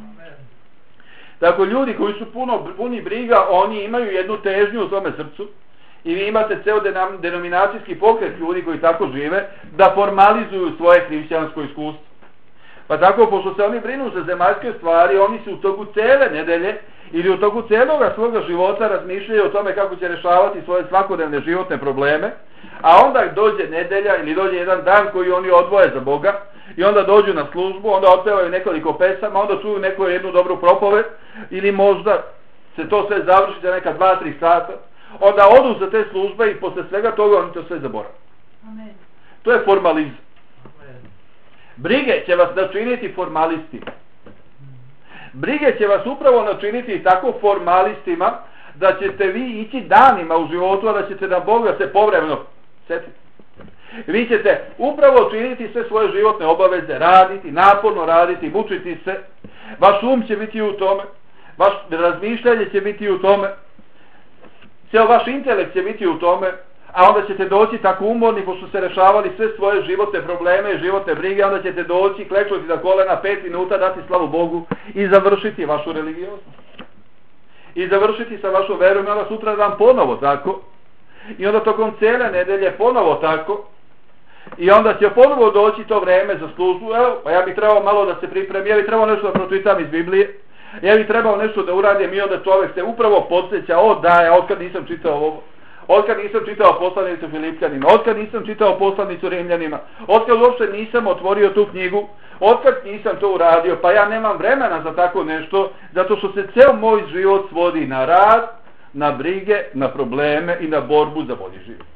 Tako ljudi koji su puno, puni briga, oni imaju jednu težnju u svome srcu i vi imate ceo denominacijski pokret ljudi koji tako žive da formalizuju svoje hrišćansko iskustvo. Pa tako, pošto se oni brinu za zemaljske stvari, oni su u toku cele nedelje ili u toku celoga svoga života razmišljaju o tome kako će rešavati svoje svakodnevne životne probleme, a onda dođe nedelja ili dođe jedan dan koji oni odvoje za Boga i onda dođu na službu, onda otpevaju nekoliko pesama, onda čuju neku jednu dobru propoved ili možda se to sve završi za neka dva, tri sata, onda odu za te službe i posle svega toga oni to sve zaborave. Amen. To je formalizam. Brige će vas načiniti formalistima. Brige će vas upravo načiniti tako formalistima da ćete vi ići danima u životu, a da ćete na Boga se povremeno setiti. Vi ćete upravo činiti sve svoje životne obaveze, raditi, naporno raditi, mučiti se. Vaš um će biti u tome, vaš razmišljanje će biti u tome, ceo vaš intelekt će biti u tome, a onda ćete doći tako umorni, pošto ste rešavali sve svoje životne probleme i životne brige, onda ćete doći, klečati na kolena pet minuta, dati slavu Bogu i završiti vašu religioznost. I završiti sa vašom verom i onda sutra dan ponovo tako. I onda tokom cele nedelje ponovo tako. I onda će ponovo doći to vreme za službu. Evo, pa ja bih trebao malo da se pripremim, ja bih trebao nešto da pročitam iz Biblije, ja bih trebao nešto da uradim i onda čovjek se upravo podsjeća, o da, ja otkad nisam čitao ovo. Otkad nisam čitao poslanicu Filipjanima, otkad nisam čitao poslanicu Rimljanima, otkad uopšte nisam otvorio tu knjigu, otkad nisam to uradio, pa ja nemam vremena za tako nešto, zato što se ceo moj život svodi na rad, na brige, na probleme i na borbu za bolji život.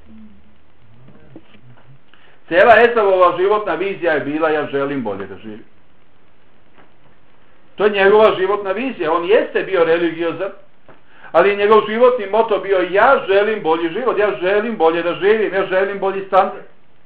Cela Esavova životna vizija je bila ja želim bolje da živim. To je njegova životna vizija, on jeste bio religiozan, ali je njegov životni moto bio ja želim bolji život, ja želim bolje da živim, ja želim bolji standard.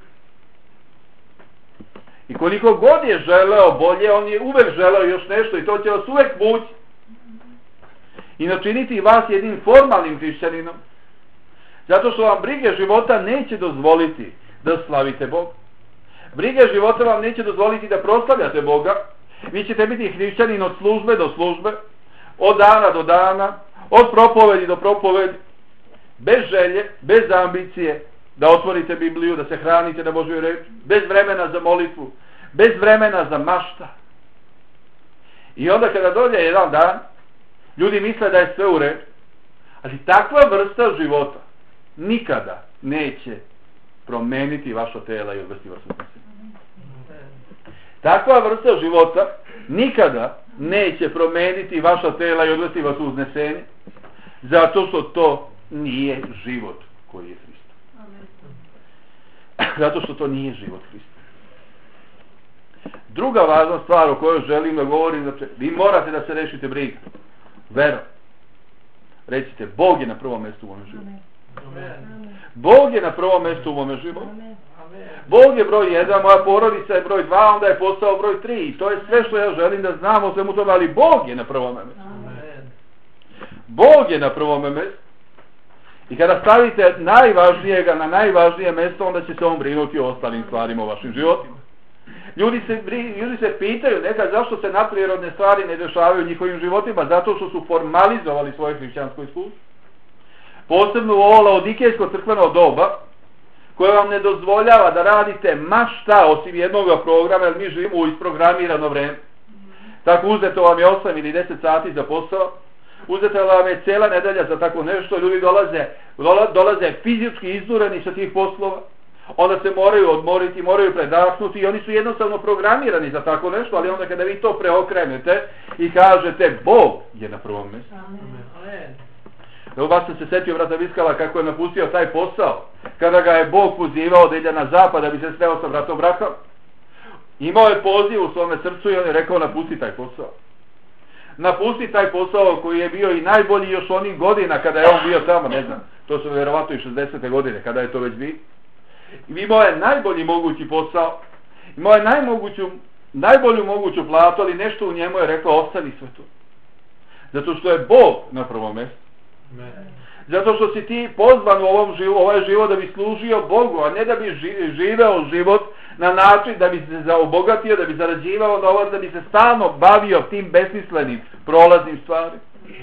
I koliko god je želeo bolje, on je uvek želeo još nešto i to će vas uvek mući. I načiniti vas jednim formalnim hrišćaninom. Zato što vam brige života neće dozvoliti da slavite Boga. Brige života vam neće dozvoliti da proslavljate Boga. Vi ćete biti hrišćanin od službe do službe, od dana do dana, od propovedi do propovedi, bez želje, bez ambicije da otvorite Bibliju, da se hranite na Božju reč, bez vremena za molitvu, bez vremena za mašta. I onda kada dođe jedan dan, ljudi misle da je sve u redu, ali takva vrsta života nikada neće promeniti vaša tela i odvesti vas u uznesenje. Takva vrsta života nikada neće promeniti vaša tela i odvesti vas u uznesenje, zato što to nije život koji je Hrist. Zato što to nije život Hrista. Druga važna stvar o kojoj želim da govorim, znači, vi morate da se rešite briga. Vera. Recite, Bog je na prvom mjestu u mome životu. Bog je na prvom mjestu u mome životu. Bog je broj jedan, moja porodica je broj dva, onda je postao broj tri. I to je sve što ja želim da znam o svemu tome, ali Bog je na prvom mjestu. Bog je na prvom mjestu. I kada stavite najvažnijega na najvažnije mjesto, onda će se on brinuti o ostalim stvarima u vašim životima. Ljudi se, ljudi se pitaju nekad zašto se nadprirodne stvari ne dešavaju u njihovim životima, zato što su formalizovali svoje hrišćansko iskustvo. Posebno u ovo laodikejsko crkveno doba, koje vam ne dozvoljava da radite ma šta osim jednog programa, jer mi živimo u isprogramirano vreme. Tako uzeto vam je osam ili deset sati za posao, uzeto vam je cijela nedelja za tako nešto, ljudi dolaze, dolaze fizički izdureni sa tih poslova, onda se moraju odmoriti, moraju predahnuti i oni su jednostavno programirani za tako nešto, ali onda kada vi to preokrenete i kažete Bog je na prvom mjestu. Evo baš sam se setio brata Viskala kako je napustio taj posao, kada ga je Bog pozivao da ide na zapad da bi se sreo sa bratom Brahom. Imao je poziv u svome srcu i on je rekao napusti taj posao. Napusti taj posao koji je bio i najbolji još onih godina kada je on bio tamo, ne znam, to su vjerovatno i šezdesete godine kada je to već bio. Imao je najbolji mogući posao, imao je najmoguću, najbolju moguću platu, ali nešto u njemu je rekao ostavi sve to. Zato što je Bog na prvom mjestu. Zato što si ti pozvan u ovom živu, ovaj život da bi služio Bogu, a ne da bi živeo život na način da bi se zaobogatio, da bi zarađivao novac, da bi se stalno bavio tim besmislenim prolaznim stvarima.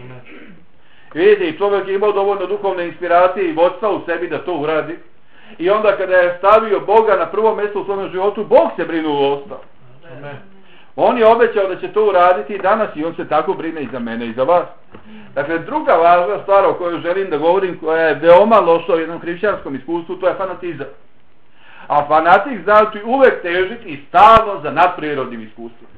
Vidite, i čovjek je imao dovoljno duhovne inspiracije i vodstva u sebi da to uradi. I onda kada je stavio Boga na prvo mjesto u svom životu, Bog se brinuo o ostalo. On je obećao da će to uraditi i danas i on se tako brine i za mene i za vas. Dakle, druga važna stvar o kojoj želim da govorim, koja je veoma loša u jednom hrišćanskom iskustvu, to je fanatizam. A fanatik znači uvek težiti i stalno za nadprirodnim iskustvom.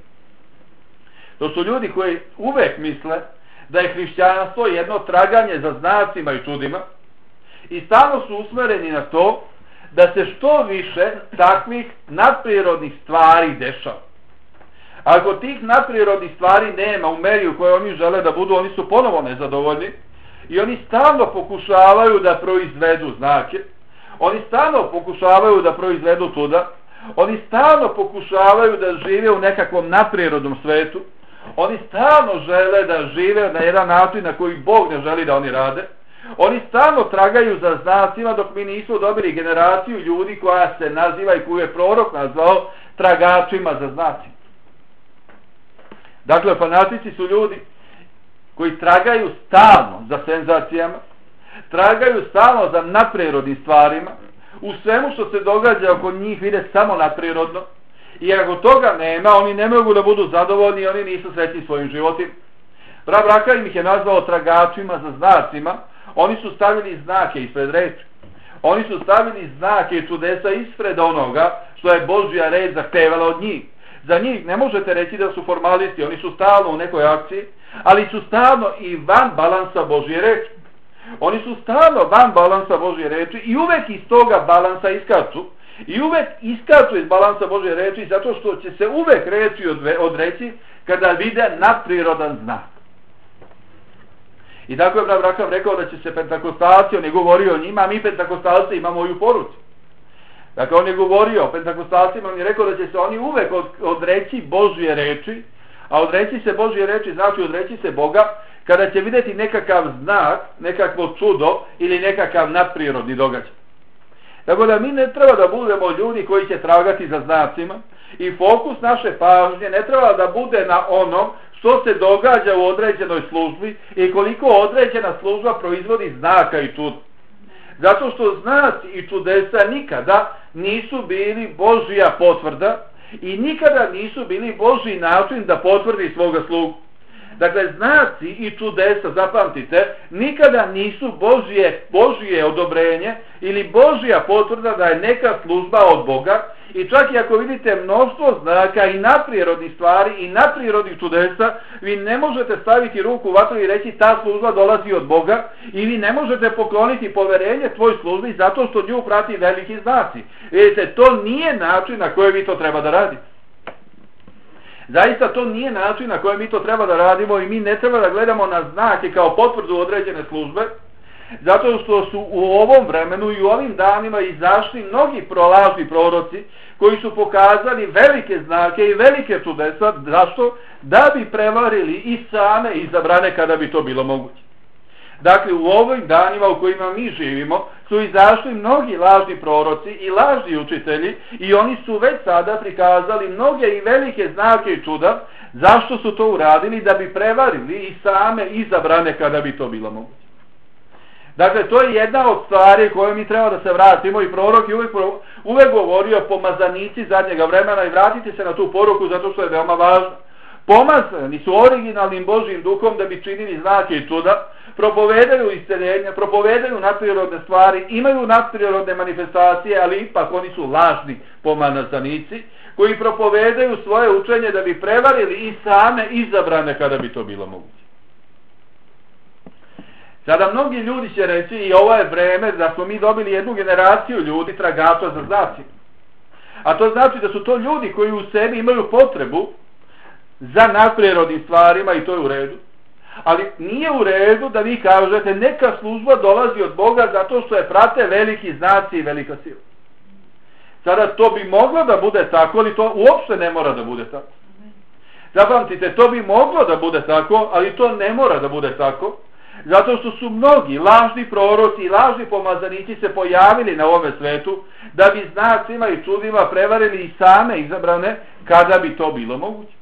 To su ljudi koji uvek misle da je hrišćanstvo jedno traganje za znacima i čudima i stalno su usmereni na to da se što više takvih nadprirodnih stvari dešava. Ako tih nadprirodnih stvari nema u meri u kojoj oni žele da budu, oni su ponovo nezadovoljni i oni stalno pokušavaju da proizvedu znake, oni stalno pokušavaju da proizvedu čuda, oni stalno pokušavaju da žive u nekakvom nadprirodnom svetu, oni stalno žele da žive na jedan način na koji Bog ne želi da oni rade, oni stalno tragaju za znacima dok mi nismo dobili generaciju ljudi koja se naziva i koju je prorok nazvao tragačima za znacima. Dakle, fanatici su ljudi koji tragaju stalno za senzacijama, tragaju stalno za nadprirodnim stvarima, u svemu što se događa oko njih vide samo nadprirodno i ako toga nema, oni ne mogu da budu zadovoljni i oni nisu srećni svojim životima. Brat Braka im ih je nazvao tragačima za znacima, oni su stavili znake ispred reči. Oni su stavili znake i čudesa ispred onoga što je Božja reč zahtevala od njih. Za njih ne možete reći da su formalisti, oni su stalno u nekoj akciji, ali su stalno i van balansa Božje reči. Oni su stalno van balansa Božje reči i uvek iz toga balansa iskaču. I uvek iskaču iz balansa Božje reči zato što će se uvek reći odreći kada vide nadprirodan znak. I tako je brat Brakav rekao da će se pentakostalci, on je govorio o njima, a mi pentakostalci imamo i u poruci. Dakle, on je govorio o pentakostalcima, on je rekao da će se oni uvek od, odreći Božje reči, a odreći se Božje reči znači odreći se Boga kada će vidjeti nekakav znak, nekakvo čudo ili nekakav nadprirodni događaj. Tako da mi ne treba da budemo ljudi koji će tragati za znacima i fokus naše pažnje ne treba da bude na onom što se događa u određenoj službi i koliko određena služba proizvodi znaka i čuda. Zato što znaci i čudesa nikada nisu bili Božja potvrda i nikada nisu bili Božji način da potvrdi svoga slugu. Dakle, znaci i čudesa, zapamtite, nikada nisu Božje, Božje odobrenje ili Božja potvrda da je neka služba od Boga. I čak i ako vidite mnoštvo znaka i nadprirodnih stvari i nadprirodnih čudesa, vi ne možete staviti ruku u vatru i reći ta služba dolazi od Boga i vi ne možete pokloniti poverenje tvoj službi zato što nju prati veliki znaci. Vidite, to nije način na koji vi to treba da radite. Zaista to nije način na koji mi to treba da radimo i mi ne treba da gledamo na znake kao potvrdu određene službe, zato što su u ovom vremenu i u ovim danima izašli mnogi prolažni proroci koji su pokazali velike znake i velike čudesa. Zašto? Da bi prevarili i same izabrane kada bi to bilo moguće. Dakle, u ovim danima u kojima mi živimo su izašli mnogi lažni proroci i lažni učitelji i oni su već sada prikazali mnoge i velike znake i čuda. Zašto su to uradili? Da bi prevarili i same izabrane kada bi to bilo moguće. Dakle, to je jedna od stvari koje mi treba da se vratimo i prorok je uvek, uvek govorio pomazanici zadnjega vremena i vratite se na tu poruku zato što je veoma važno. Pomazani su originalnim Božjim duhom da bi činili znake i čuda, propovedaju isceljenja, propovedaju nadprirodne stvari, imaju nadprirodne manifestacije, ali ipak oni su lažni pomazanici koji propovedaju svoje učenje da bi prevarili i same izabrane kada bi to bilo moguće. Sada mnogi ljudi će reći i ovo je vreme da smo mi dobili jednu generaciju ljudi tragača za znacima. A to znači da su to ljudi koji u sebi imaju potrebu za nadprirodnim stvarima i to je u redu. Ali nije u redu da vi kažete neka služba dolazi od Boga zato što je prate veliki znaci i velika sila. Sada to bi moglo da bude tako, ali to uopšte ne mora da bude tako. Zapamtite, to bi moglo da bude tako, ali to ne mora da bude tako. Zato što su mnogi lažni proroci i lažni pomazanici se pojavili na ovome svetu da bi znacima i čudima prevarili i same izabrane kada bi to bilo moguće.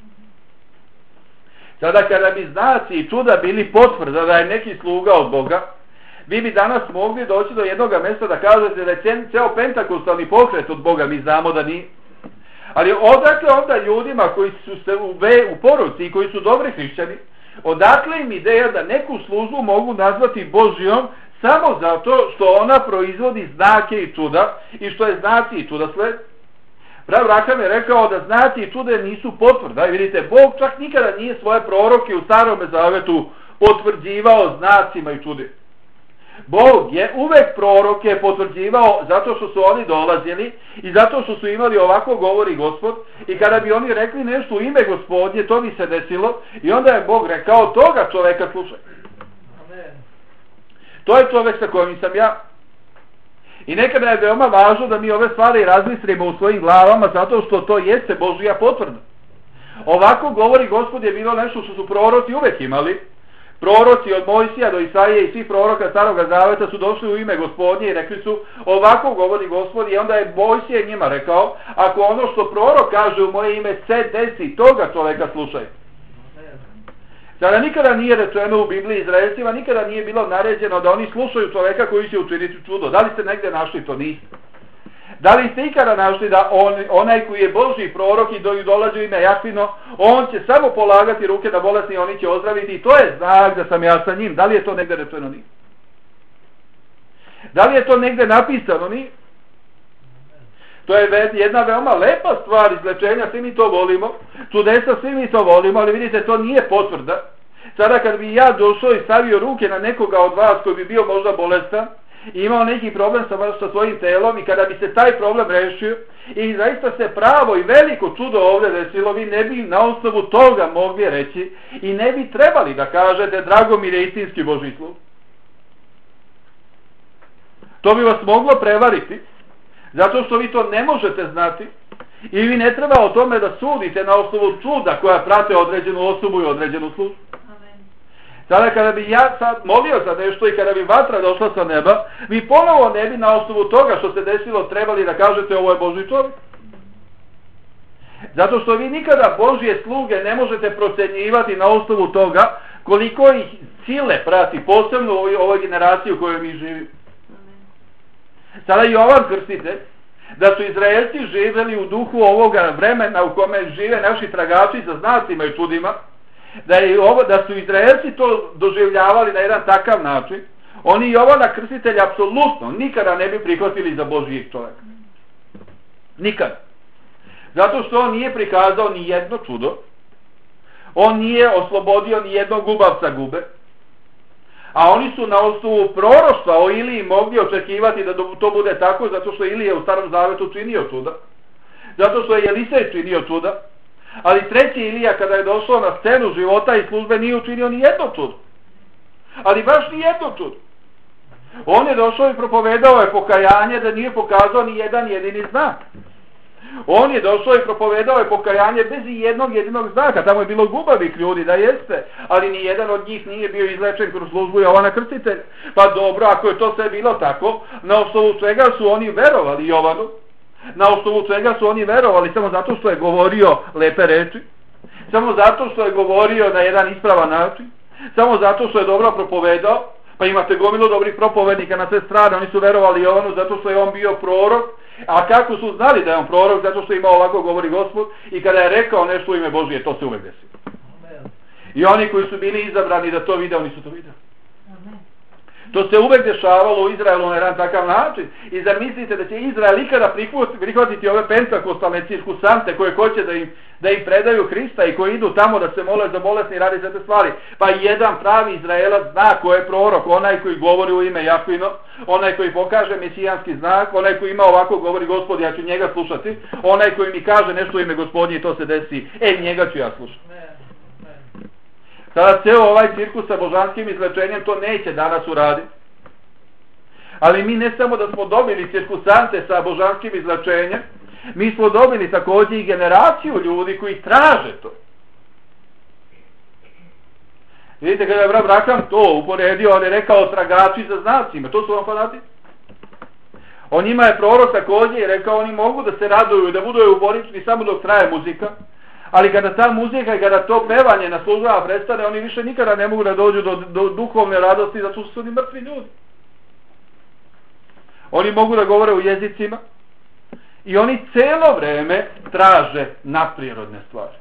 Sada kada bi znaci i čuda bili potvrda da je neki sluga od Boga, vi bi danas mogli doći do jednog mjesta da kažete da je ceo pentakostalni pokret od Boga, mi znamo da nije. Ali odakle onda ljudima koji su se u, u poruci i koji su dobri hrišćani, odakle im ideja da neku službu mogu nazvati Božjom samo zato što ona proizvodi znake i čuda i što je znaci i čuda sled? Prav Raham je rekao da znaci i čude nisu potvrda. I vidite, Bog čak nikada nije svoje proroke u Starome Zavetu potvrđivao znacima i čudima. Bog je uvek proroke potvrđivao zato što su oni dolazili i zato što su imali ovako govori Gospod i kada bi oni rekli nešto u ime Gospodnje, to bi se desilo i onda je Bog rekao toga čoveka slušaj. Amen. To je čovek sa kojim sam ja. I nekada je veoma važno da mi ove stvari razmislimo u svojim glavama zato što to jeste Božja potvrda. Ovako govori Gospod je bilo nešto što su proroci uvek imali. Proroci od Mojsija do Isaije i svih proroka Staroga Zaveta su došli u ime Gospodnje i rekli su ovako govori Gospod i onda je Mojsije njima rekao ako ono što prorok kaže u moje ime se desi, toga čoveka slušaj. Sada nikada nije rečeno u Bibliji Izraelcima, nikada nije bilo naređeno da oni slušaju čoveka koji će učiniti čudo. Da li ste negde našli to? Niste. Da li ste ikada našli da on, onaj koji je Božji prorok i do, dolazi u ime Jahvino, on će samo polagati ruke da bolesni oni će ozdraviti i to je znak da sam ja sa njim. Da li je to negde rečeno? Nije. Da li je to negde napisano? Nije. To je jedna veoma lepa stvar izlečenja, svi mi to volimo, čudesa svi mi to volimo, ali vidite to nije potvrda. Sada kad bi ja došao i stavio ruke na nekoga od vas koji bi bio možda bolestan, i imao neki problem sa, sa svojim telom i kada bi se taj problem rešio i zaista se pravo i veliko čudo ovdje desilo, vi ne bi na osnovu toga mogli reći i ne bi trebali da kažete Dragomir je istinski Božji sluga. To bi vas moglo prevariti zato što vi to ne možete znati i vi ne treba o tome da sudite na osnovu čuda koja prate određenu osobu i određenu službu. Sada kada bi ja sad molio za nešto i kada bi vatra došla sa neba, vi ponovo ne bi na osnovu toga što se desilo trebali da kažete ovo je Božji čovjek. Zato što vi nikada Božje sluge ne možete procenjivati na osnovu toga koliko ih sile prati, posebno u ovoj, ovoj generaciji u kojoj mi živimo. Sada Jovan Krstitelj, da su Izraelci živjeli u duhu ovoga vremena u kome žive naši tragači za znacima i čudima, da, je ovo, da su Izraelci to doživljavali na jedan takav način, oni Jovana Krstitelja apsolutno nikada ne bi prihvatili za Božijeg čovjeka. Nikada. Zato što on nije prikazao ni jedno čudo, on nije oslobodio ni jednog gubavca gube, a oni su na osnovu proroštva o Iliji mogli očekivati da to bude tako, zato što Ilija u Starom Zavetu činio čuda, zato što je Elisej činio čuda, ali treći Ilija kada je došao na scenu života i službe nije učinio ni jedno čudo, ali baš ni jedno čudo. On je došao i propovedao je pokajanje, da nije pokazao ni jedan jedini znak. On je došao i propovedao je pokajanje bez jednog jedinog znaka. Tamo je bilo gubavih ljudi, da jeste, ali ni jedan od njih nije bio izlečen kroz službu Jovana Krstitelja. Pa dobro, ako je to sve bilo tako, na osnovu čega su oni verovali Jovanu? Na osnovu čega su oni verovali? Samo zato što je govorio lepe reči? Samo zato što je govorio na jedan ispravan način? Samo zato što je dobro propovedao? Pa imate gomilu dobrih propovednika na sve strane, oni su verovali Jovanu zato što je on bio prorok. A kako su znali da je on prorok? Zato što ima ovako govori Gospod, i kada je rekao nešto u ime Božije, to se uvek desilo. I oni koji su bili izabrani da to vide, oni su to videli. To se uvek dešavalo u Izraelu na jedan takav način. I zar mislite da će Izrael ikada prihvatiti ove pentakostalne cirkusante koje hoće da im, da im predaju Hrista i koji idu tamo da se mole za bolesni i radi za te stvari? Pa jedan pravi Izraelac zna ko je prorok, onaj koji govori u ime Jahvino, onaj koji pokaže mesijanski znak, onaj koji ima ovako govori Gospod, ja ću njega slušati, onaj koji mi kaže nešto u ime Gospodnje i to se desi, e njega ću ja slušati. Sada ceo ovaj cirkus sa božanskim izlečenjem to neće danas uraditi. Ali mi ne samo da smo dobili cirkusante sa božanskim izlečenjem, mi smo dobili također i generaciju ljudi koji traže to. Vidite, kada je brat Branham to uporedio, on je rekao tragači za znacima, to su vam fanatici. On njima je prorok također i rekao, oni mogu da se raduju, da budu euforični samo dok traje muzika, ali kada ta muzika i kada to pevanje na službama prestane, oni više nikada ne mogu da dođu do, do duhovne radosti, zato su oni mrtvi ljudi. Oni mogu da govore u jezicima i oni celo vreme traže nadprirodne stvari.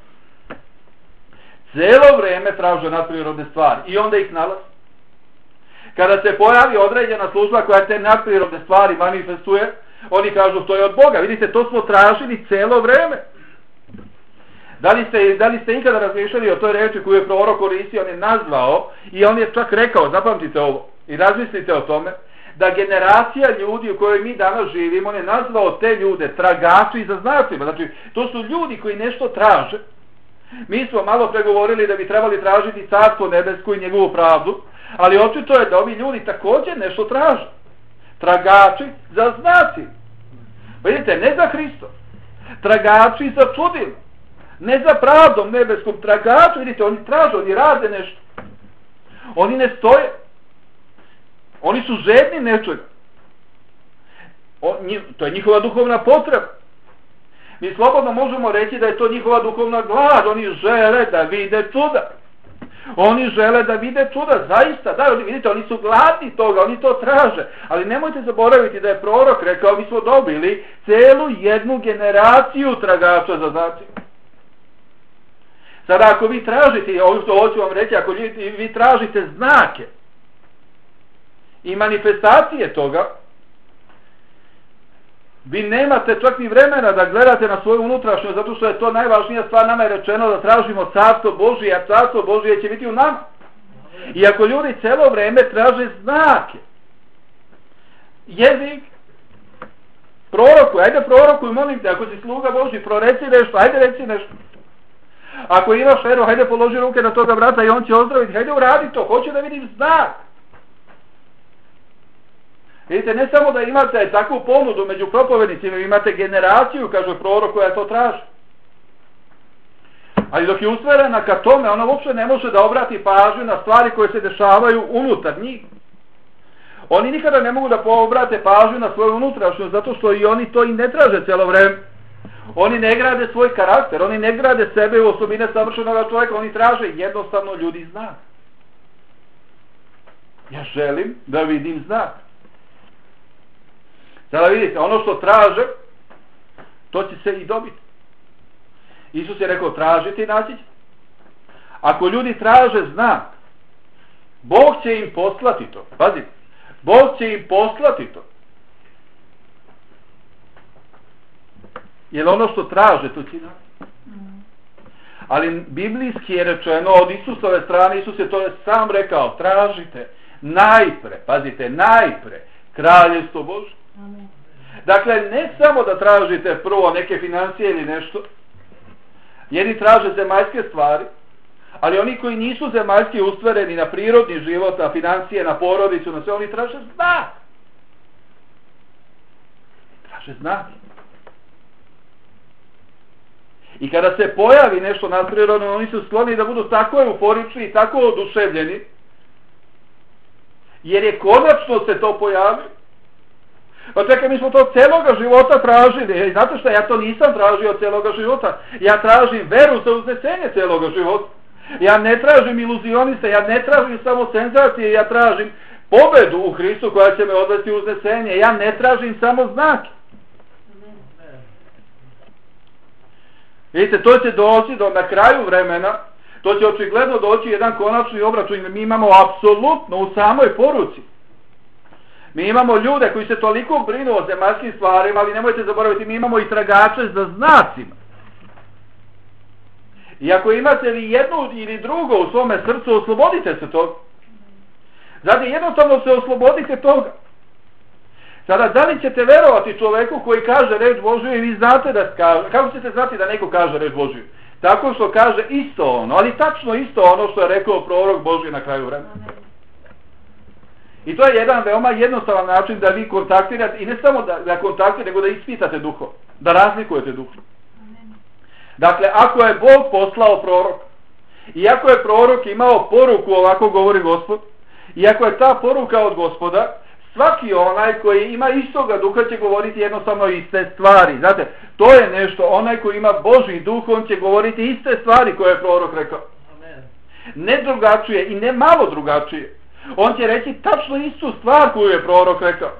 Celo vreme traže nadprirodne stvari i onda ih nalaze. Kada se pojavi određena služba koja te nadprirodne stvari manifestuje, oni kažu to je od Boga. Vidite, to smo tražili celo vreme. Da li ste, da li ste ikada razmišljali o toj reči koju je prorok koristio, on je nazvao i on je čak rekao, zapamtite ovo i razmislite o tome, da generacija ljudi u kojoj mi danas živimo, on je nazvao te ljude tragači za znacima. Znači, to su ljudi koji nešto traže. Mi smo malo pregovorili da bi trebali tražiti carstvo nebesko i njegovu pravdu, ali očito je da ovi ljudi također nešto traže. Tragači za znaci. Vidite, ne za Hristo. Tragači za čudima. Ne za pravdom nebeskom, tragaču, vidite, oni traže, oni rade nešto. Oni ne stoje. Oni su žedni nečega. O, nji, to je njihova duhovna potreba. Mi slobodno možemo reći da je to njihova duhovna glad. Oni žele da vide čuda. Oni žele da vide čuda, zaista, da, vidite, oni su gladni toga, oni to traže. Ali nemojte zaboraviti da je prorok rekao, mi smo dobili celu jednu generaciju tragača za znacima. Sada ako vi tražite, ovo ću vam reći, ako vi tražite znake i manifestacije toga, vi nemate čak ni vremena da gledate na svoju unutrašnjost, zato što je to najvažnija stvar. Nama je rečeno da tražimo carstvo Božije, a carstvo Božije će biti u nama. I ako ljudi celo vreme traže znake, jezik, proroku, ajde proroku i molim te, ako si sluga Božji, proreci nešto, ajde reci nešto. Ako imaš veru, hajde položi ruke na toga brata i on će ozdraviti, hajde uradi to, hoće da vidim znak. Vidite, ne samo da imate takvu ponudu među propovednicima, imate generaciju, kaže prorok, koja to traži. Ali dok je usmerena ka tome, ona uopšte ne može da obrati pažnju na stvari koje se dešavaju unutar njih. Oni nikada ne mogu da obrate pažnju na svoju unutrašnjost, zato što i oni to i ne traže celo vreme. Oni ne grade svoj karakter, oni ne grade sebe u osobine savršenog čovjeka, oni traže jednostavno ljudi znak. Ja želim da vidim znak. Sada vidite, ono što traže, to će se i dobiti. Isus je rekao, tražite i naći ćete. Ako ljudi traže znak, Bog će im poslati to. Pazite, Bog će im poslati to. Jer ono što traže, to će naći. Ali biblijski je rečeno od Isusove strane, Isus je to sam rekao, tražite najpre, pazite, najpre kraljevstvo Božje. Dakle, ne samo da tražite prvo neke financije ili nešto, jedni traže zemaljske stvari, ali oni koji nisu zemaljski ustvereni na prirodni život, na financije, na porodicu, na sve, oni traže znak. Traže znak. I kada se pojavi nešto nadprirodno, oni su skloni da budu tako euforični i tako oduševljeni, jer je konačno se to pojavilo. Pa čekaj, mi smo to celoga života tražili. Znate što, ja to nisam tražio celoga života. Ja tražim veru za uznesenje celoga života. Ja ne tražim iluzioniste, ja ne tražim samo senzacije, ja tražim pobedu u Hristu koja će me odvesti u uznesenje. Ja ne tražim samo znake. Vidite, to će doći do na kraju vremena, to će očigledno doći jedan konačni obračun. Mi imamo apsolutno u samoj poruci. Mi imamo ljude koji se toliko brinu o zemaljskim stvarima, ali nemojte zaboraviti, mi imamo i tragače za znacima. I ako imate li jedno ili drugo u svome srcu, oslobodite se toga. Zato jednostavno se oslobodite toga. Sada, da li ćete verovati čoveku koji kaže reč Božju i vi znate da kaže, kako ćete znati da neko kaže reč Božju? Tako što kaže isto ono, ali tačno isto ono što je rekao prorok Božji na kraju vremena. I to je jedan veoma jednostavan način da vi kontaktirate, i ne samo da, da kontaktirate, nego da ispitate duho, da razlikujete duho. Dakle, ako je Bog poslao prorok, i ako je prorok imao poruku, ovako govori Gospod, i ako je ta poruka od Gospoda, svaki onaj koji ima istoga duha će govoriti jednostavno iste stvari. Znate, to je nešto, onaj koji ima Božji duh, on će govoriti iste stvari koje je prorok rekao. Ne drugačije i ne malo drugačije. On će reći tačno istu stvar koju je prorok rekao.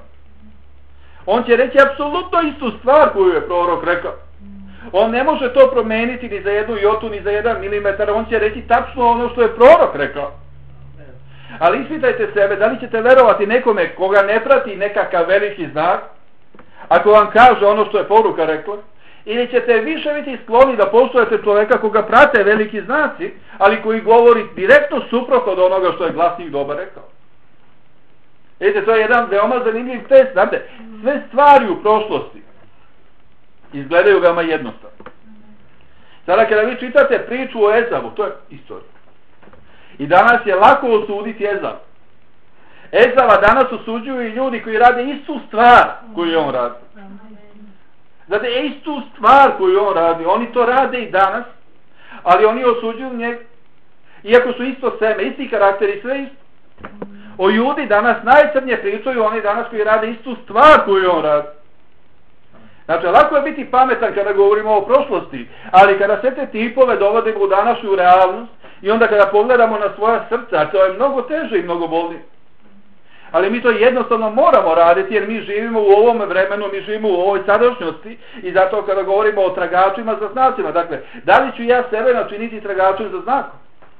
On će reći apsolutno istu stvar koju je prorok rekao. On ne može to promeniti ni za jednu jotu, ni za jedan milimetar. On će reći tačno ono što je prorok rekao. Ali ispitajte sebe, da li ćete verovati nekome koga ne prati nekakav veliki znak, ako vam kaže ono što je poruka rekla, ili ćete više biti skloni da poštujete čoveka koga prate veliki znaci, ali koji govori direktno suprotno od onoga što je glasnik dobar rekao. Vidite, to je jedan veoma zanimljiv test. Znate, sve stvari u prošlosti izgledaju veoma jednostavno. Sada kada vi čitate priču o Ezavu, to je istorija. I danas je lako osuditi Ezav. Ezava danas osuđuju i ljudi koji rade istu stvar koju on radi. Znate, istu stvar koju on radi, oni to rade i danas, ali oni osuđuju njega. Iako su isto seme, isti karakteri, sve isto. O Judi danas najcrnje pričaju oni danas koji rade istu stvar koju on radi. Znači, lako je biti pametan kada govorimo o prošlosti, ali kada sve te tipove dovodimo u današnju realnost i onda kada pogledamo na svoja srca, to je mnogo teže i mnogo bolnije. Ali mi to jednostavno moramo raditi jer mi živimo u ovom vremenu, mi živimo u ovoj sadašnjosti i zato kada govorimo o tragačima za znacima, dakle, da li ću ja sebe načiniti tragačem za znakom?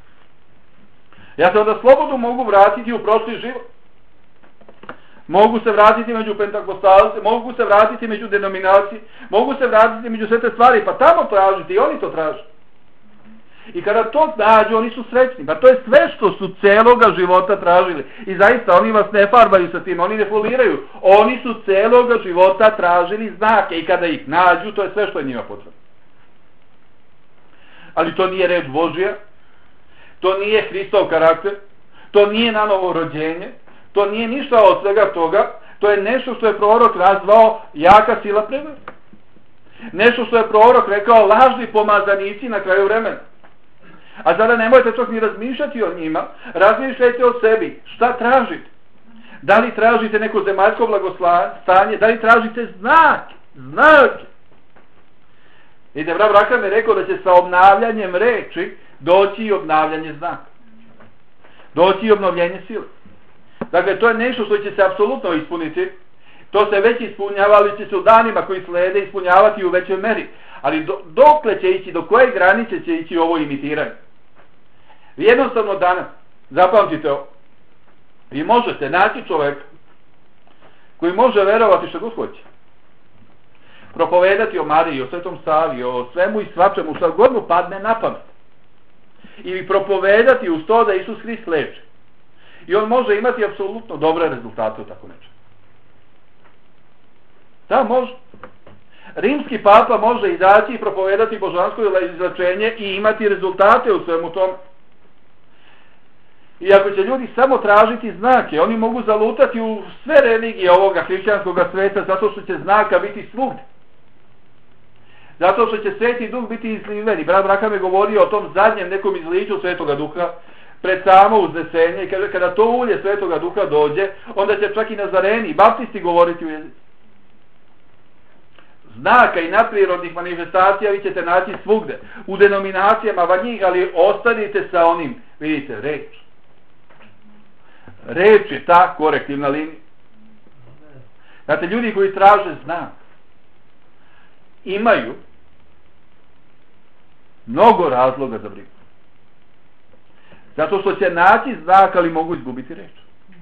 Ja se onda slobodno mogu vratiti u prošli život. Mogu se vratiti među pentakostalce, mogu se vratiti među denominacije, mogu se vratiti među sve te stvari, pa tamo tražiti i oni to traže. I kada to nađu, oni su srećni. Pa to je sve što su celoga života tražili. I zaista, oni vas ne farbaju sa tim, oni ne foliraju. Oni su celoga života tražili znake i kada ih nađu, to je sve što je njima potrebno. Ali to nije reč Božja, to nije Hristov karakter, to nije nanovo rođenje, to nije ništa od svega toga, to je nešto što je prorok nazvao jaka sila prevare. Nešto što je prorok rekao lažni pomazanici na kraju vremena. A sada nemojte čak ni razmišljati o njima, razmišljajte o sebi. Šta tražite? Da li tražite neko zemaljsko blagostanje? Da li tražite znake? Znake. I da brat Braham je rekao da će sa obnavljanjem reči doći i obnavljanje znaka. Doći i obnovljenje sile. Dakle, to je nešto što će se apsolutno ispuniti. To se već ispunjava, ali će se u danima koji slede ispunjavati u većoj meri. Ali do, dokle će ići, do koje granice će ići ovo imitiranje? Vi jednostavno danas, zapamtite ovo, vi možete naći čovjeka koji može verovati što god hoće. Propovedati o Mariji, o Svetom Savi, o svemu i svačemu, što god mu padne na pamet. I propovedati uz to da Isus Hrist leči. I on može imati apsolutno dobre rezultate u tako nečem. Da, može. Rimski papa može izaći i propovedati božansko izlečenje i imati rezultate u svemu tome. I ako će ljudi samo tražiti znake, oni mogu zalutati u sve religije ovoga hrišćanskog sveta zato što će znaka biti svugdje. Zato što će Sveti Duh biti izliven. I brat Braham je govorio o tom zadnjem nekom izliću Svetoga Duha pred samo uznesenje. I kaže, kada to ulje Svetoga Duha dođe, onda će čak i Nazareni i baptisti govoriti u jeziku. Znaka i nadprirodnih manifestacija vi ćete naći svugde. U denominacijama van njih, ali ostanite sa onim, vidite, reč. Reč je ta korektivna linija. Znate, ljudi koji traže znak imaju mnogo razloga za brigu. Zato što će naći znak, ali mogu izgubiti reč.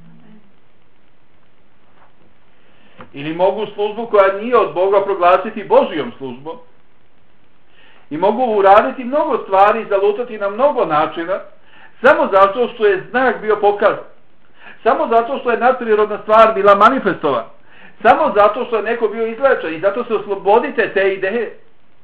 Ili mogu službu koja nije od Boga proglasiti Božijom službom. I mogu uraditi mnogo stvari, zalutati na mnogo načina, samo zato što je znak bio pokazan. Samo zato što je nadprirodna stvar bila manifestovana. Samo zato što je neko bio izlečen i zato se oslobodite te ideje.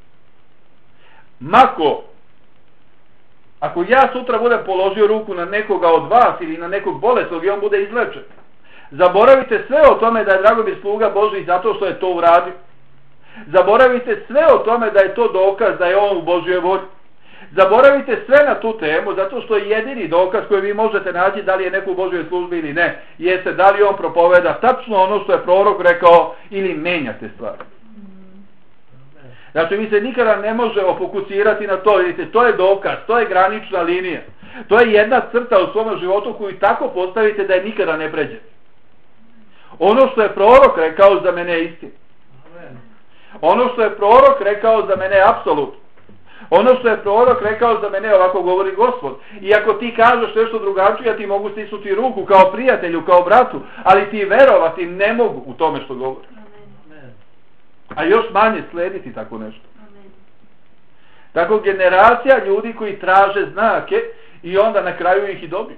Mako, ako ja sutra budem položio ruku na nekoga od vas ili na nekog bolesnog i on bude izlečen, zaboravite sve o tome da je Dragomir sluga Božji zato što je to uradio. Zaboravite sve o tome da je to dokaz da je on u Božjoj volji. Zaboravite sve na tu temu zato što je jedini dokaz koji vi možete naći da li je neko u Božjoj službi ili ne, jeste da li on propoveda tačno ono što je prorok rekao ili menjate stvari. Znači mi se nikada ne možemo fokusirati na to, vidite, to je dokaz, to je granična linija. To je jedna crta u svom životu koju tako postavite da je nikada ne pređe. Ono što je prorok rekao za mene je istina. Ono što je prorok rekao za mene je apsolutno. Ono što je prorok rekao za mene, ovako govori Gospod. I ako ti kažeš nešto drugačije, ja ti mogu stisnuti ruku kao prijatelju, kao bratu, ali ti verovati ne mogu u tome što govori. A još manje slediti tako nešto. Tako generacija ljudi koji traže znake i onda na kraju ih i dobiju.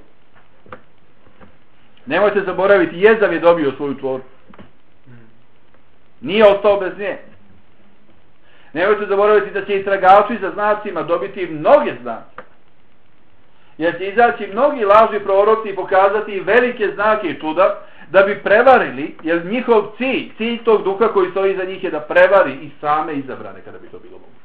Nemojte zaboraviti, Jezav je dobio svoju tvoru. Nije ostao bez nje. Nemojte zaboraviti da će i tragači za znacima dobiti mnoge znake. Jer će izaći mnogi lažni proroci i pokazati velike znake i čuda da bi prevarili, jer njihov cilj, cilj tog duha koji stoji iza njih je da prevari i same izabrane kada bi to bilo moguće.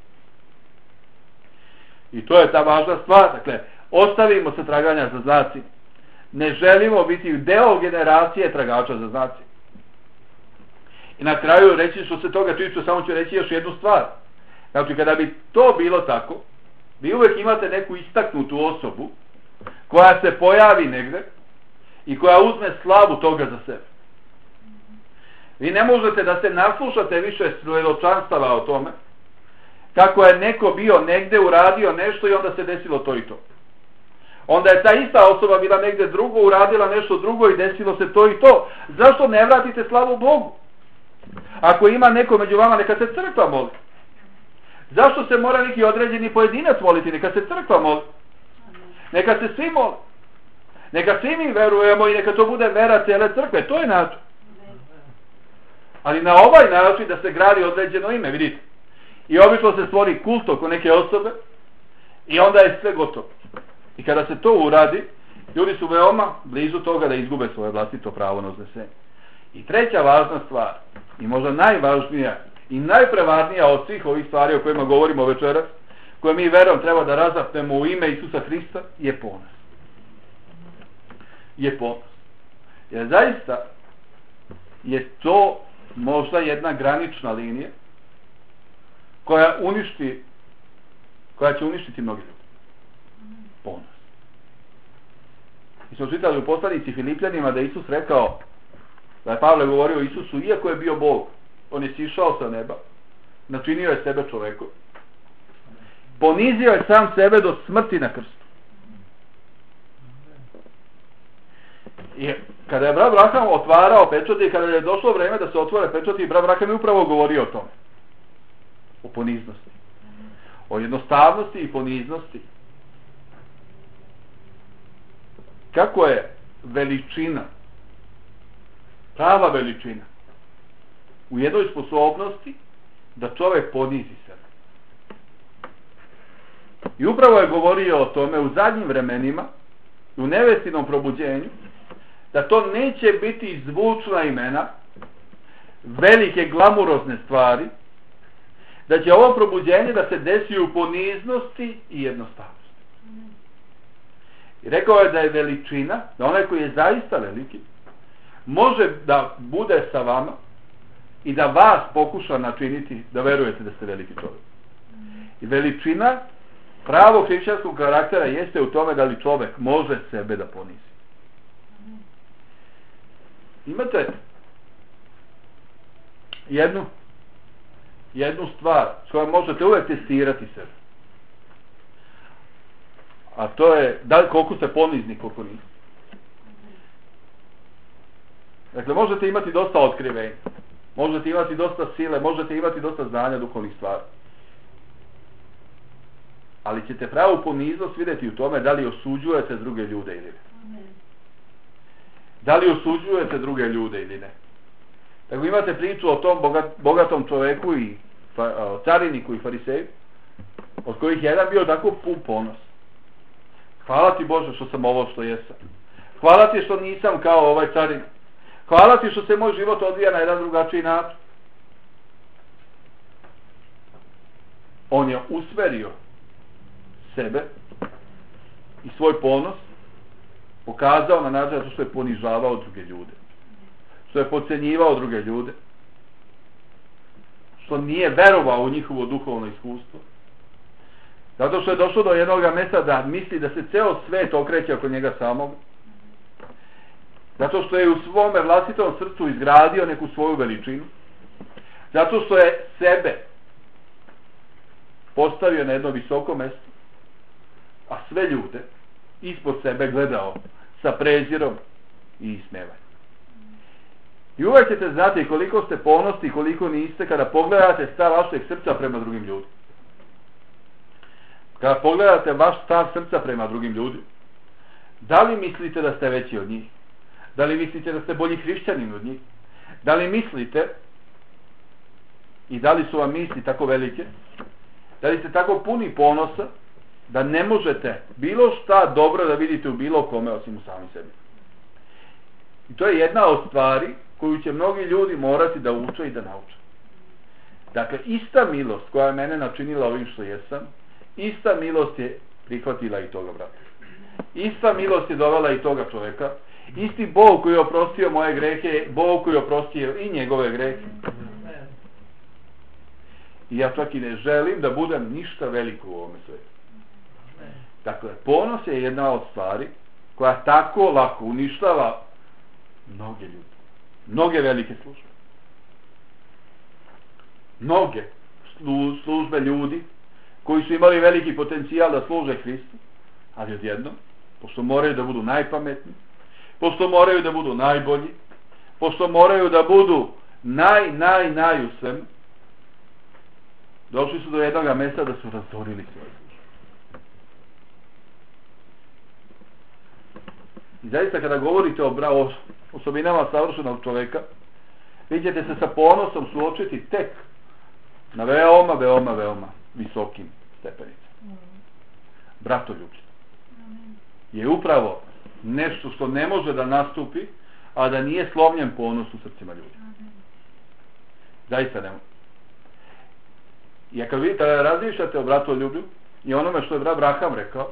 I to je ta važna stvar. Dakle, ostavimo se traganja za znaci. Ne želimo biti deo generacije tragača za znaci. I na kraju reći što se toga tiče, samo ću reći još jednu stvar. Znači, kada bi to bilo tako, vi uvijek imate neku istaknutu osobu koja se pojavi negde i koja uzme slavu toga za sebe. Vi ne možete da se naslušate više svedočanstava o tome kako je neko bio negde, uradio nešto i onda se desilo to i to. Onda je ta ista osoba bila negde drugo, uradila nešto drugo i desilo se to i to. Zašto ne vratite slavu Bogu? Ako ima neko među vama, neka se crkva moli. Zašto se mora neki određeni pojedinac moliti? Neka se crkva moli. Neka se svi moli. Neka svi mi verujemo i neka to bude vera cijele crkve. To je način. Ali na ovaj način da se gradi određeno ime, vidite. I obično se stvori kult oko neke osobe i onda je sve gotovo. I kada se to uradi, ljudi su veoma blizu toga da izgube svoje vlastito pravo na uznesenje. I treća važna stvar, i možda najvažnija i najprevarnija od svih ovih stvari o kojima govorimo večeras, koje mi verom treba da razapnemo u ime Isusa Hrista, je ponos. Je ponos. Jer zaista je to možda jedna granična linija koja uništi, koja će uništiti mnogi ljudi. Ponos. Mi smo čitali u poslanici Filipljanima da je Isus rekao, da je Pavle govorio o Isusu, iako je bio Bog, on je sišao sa neba, načinio je sebe čovekom, ponizio je sam sebe do smrti na krstu. I kada je brat Abraham otvarao pečati i kada je došlo vreme da se otvore pečati, brat Abraham je upravo govorio o tome. O poniznosti. O jednostavnosti i poniznosti. Kako je veličina, prava veličina, u jednoj sposobnosti da čovjek ponizi sebe. I upravo je govorio o tome u zadnjim vremenima, u nevestinom probuđenju, da to neće biti zvučna imena, velike glamurozne stvari, da će ovo probuđenje da se desi u poniznosti i jednostavnosti. I rekao je da je veličina, da onaj koji je zaista veliki, može da bude sa vama i da vas pokuša načiniti da verujete da ste veliki čovjek. I veličina pravog hrišćanskog karaktera jeste u tome da li čovjek može sebe da ponizi. Imate jednu jednu stvar s kojom možete uvijek testirati sebe. A to je da li koliko ste ponizni, koliko niste. Dakle, možete imati dosta otkrivenja, možete imati dosta sile, možete imati dosta znanja duhovnih stvari. Ali ćete pravu poniznost vidjeti u tome da li osuđujete druge ljude ili ne. Da li osuđujete druge ljude ili ne. Tako imate priču o tom bogatom čoveku i cariniku i fariseju, od kojih jedan bio tako pun ponos. Hvala ti Bože što sam ovo što jesam. Hvala ti što nisam kao ovaj carinik. Hvala ti što se moj život odvija na jedan drugačiji način. On je usmerio sebe i svoj ponos pokazao na način zato što je ponižavao druge ljude. Što je podcenjivao druge ljude. Što nije verovao u njihovo duhovno iskustvo. Zato što je došlo do jednog mjesta da misli da se ceo svet okreće oko njega samog. Zato što je u svome vlastitom srcu izgradio neku svoju veličinu. Zato što je sebe postavio na jedno visoko mjesto, a sve ljude ispod sebe gledao sa prezirom i ismevanjem. I uvijek ćete znati koliko ste ponosni i koliko niste kada pogledate stav vašeg srca prema drugim ljudima. Kada pogledate vaš stav srca prema drugim ljudima, da li mislite da ste veći od njih? Da li mislite da ste bolji hrišćanin od njih? Da li mislite i da li su vam misli tako velike? Da li ste tako puni ponosa da ne možete bilo šta dobro da vidite u bilo kome osim u sami sebi? I to je jedna od stvari koju će mnogi ljudi morati da uče i da nauče. Dakle, ista milost koja je mene načinila ovim što jesam, ista milost je prihvatila i toga brata. Ista milost je dovela i toga čovjeka. Isti Bog koji je oprostio moje grehe, Bog koji je oprostio i njegove grehe. I ja čak i ne želim da budem ništa veliko u ovome svijetu. Dakle, ponos je jedna od stvari koja tako lako uništava mnoge ljudi. Mnoge velike službe. Mnoge službe ljudi koji su imali veliki potencijal da služe Hristu, ali odjednom, pošto moraju da budu najpametniji, pošto moraju da budu najbolji, pošto moraju da budu naj, naj, naj u svemu, došli su do jednog mjesta da su razorili svoje službe. I zaista kada govorite o, o osobinama savršenog čoveka, vi ćete se sa ponosom suočiti tek na veoma, veoma, veoma visokim stepenicama. Bratoljublje je upravo nešto što ne može da nastupi, a da nije slomljen ponos u srcima ljudi. Zaista ne može. I kad vidite, da razmišljate o bratoljublju i onome što je brat Abraham rekao,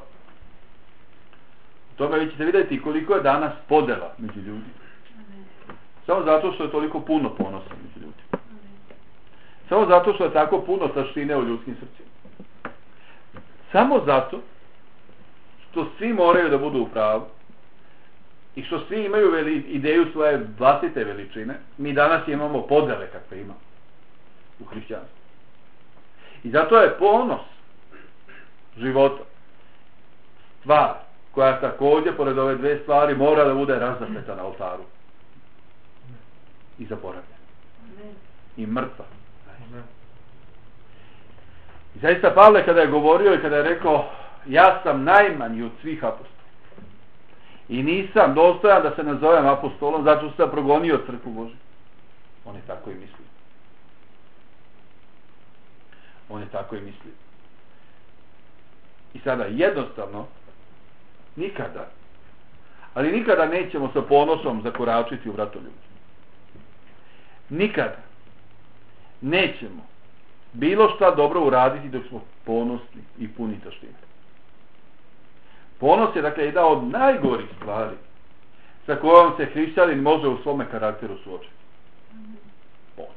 u tome vi ćete vidjeti koliko je danas podela među ljudi. Samo zato što je toliko puno ponosa među ljudi. Samo zato što je tako puno taštine u ljudskim srcima. Samo zato što svi moraju da budu u pravu i što svi imaju veli, ideju svoje vlastite veličine, mi danas imamo podele kakve imamo u hrišćanstvu. I zato je ponos života stvar koja također, pored ove dve stvari, mora da bude razapeta na oltaru i zaboravljena i mrtva. I zaista Pavle kada je govorio i kada je rekao ja sam najmanji od svih apostola i nisam dostojan da se nazovem apostolom zato što sam progonio crkvu Božju, on je tako i mislio. On je tako i mislio. I sada jednostavno nikada, ali nikada nećemo sa ponosom zakoračiti u vratoljublje. Nikada nećemo bilo šta dobro uraditi dok smo ponosni i puni taštine. Ponos je dakle jedna od najgorih stvari sa kojom se hrišćanin može u svome karakteru suočiti. Ponos.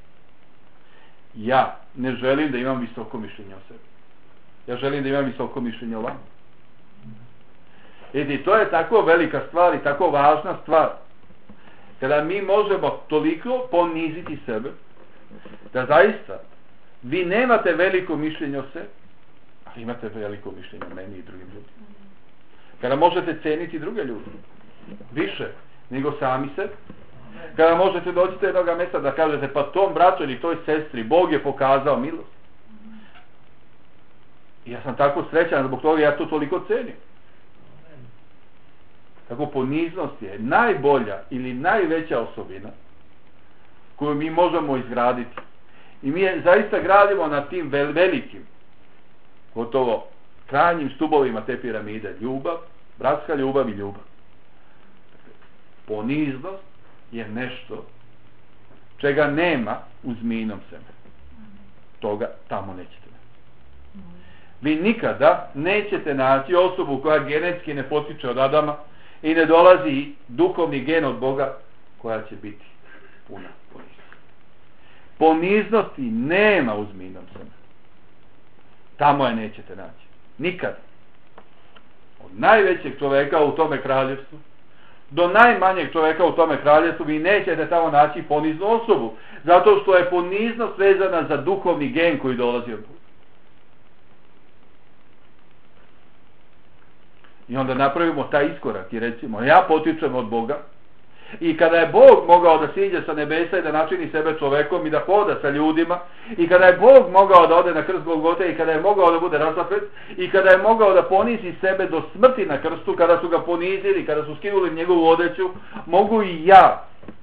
Ja ne želim da imam visoko mišljenje o sebi. Ja želim da imam visoko mišljenje o vama. I to je tako velika stvar i tako važna stvar. Kada mi možemo toliko poniziti sebe, da zaista vi nemate veliko mišljenje o sebi, ali imate veliko mišljenje o meni i drugim ljudima. Kada možete ceniti druge ljude više nego sami sebe, kada možete doći do jednog mjesta da kažete pa tom bratu ili toj sestri Bog je pokazao milost. I ja sam tako srećan zbog toga, ja to toliko cenim. Tako poniznost je najbolja ili najveća osobina koju mi možemo izgraditi. I mi je zaista gradimo na tim vel, velikim, gotovo krajnjim stubovima te piramide. Ljubav, bratska ljubav i ljubav. Poniznost je nešto čega nema u zmijinom semenu. Toga tamo nećete naći. Vi nikada nećete naći osobu koja genetski ne potiče od Adama i ne dolazi duhovni gen od Boga koja će biti puna poniznosti. Poniznosti nema u zmijinom semenu. Tamo je nećete naći. Nikada. Od najvećeg čoveka u tome kraljevstvu do najmanjeg čoveka u tome kraljevstvu vi nećete tamo naći poniznu osobu. Zato što je poniznost vezana za duhovni gen koji dolazi od Boga. I onda napravimo taj iskorak i recimo ja potičem od Boga i kada je Bog mogao da siđe sa nebesa i da načini sebe čovekom i da hoda sa ljudima i kada je Bog mogao da ode na krst Golgote i kada je mogao da bude razapet i kada je mogao da ponizi sebe do smrti na krstu, kada su ga ponizili, kada su skinuli njegovu odeću, mogu i ja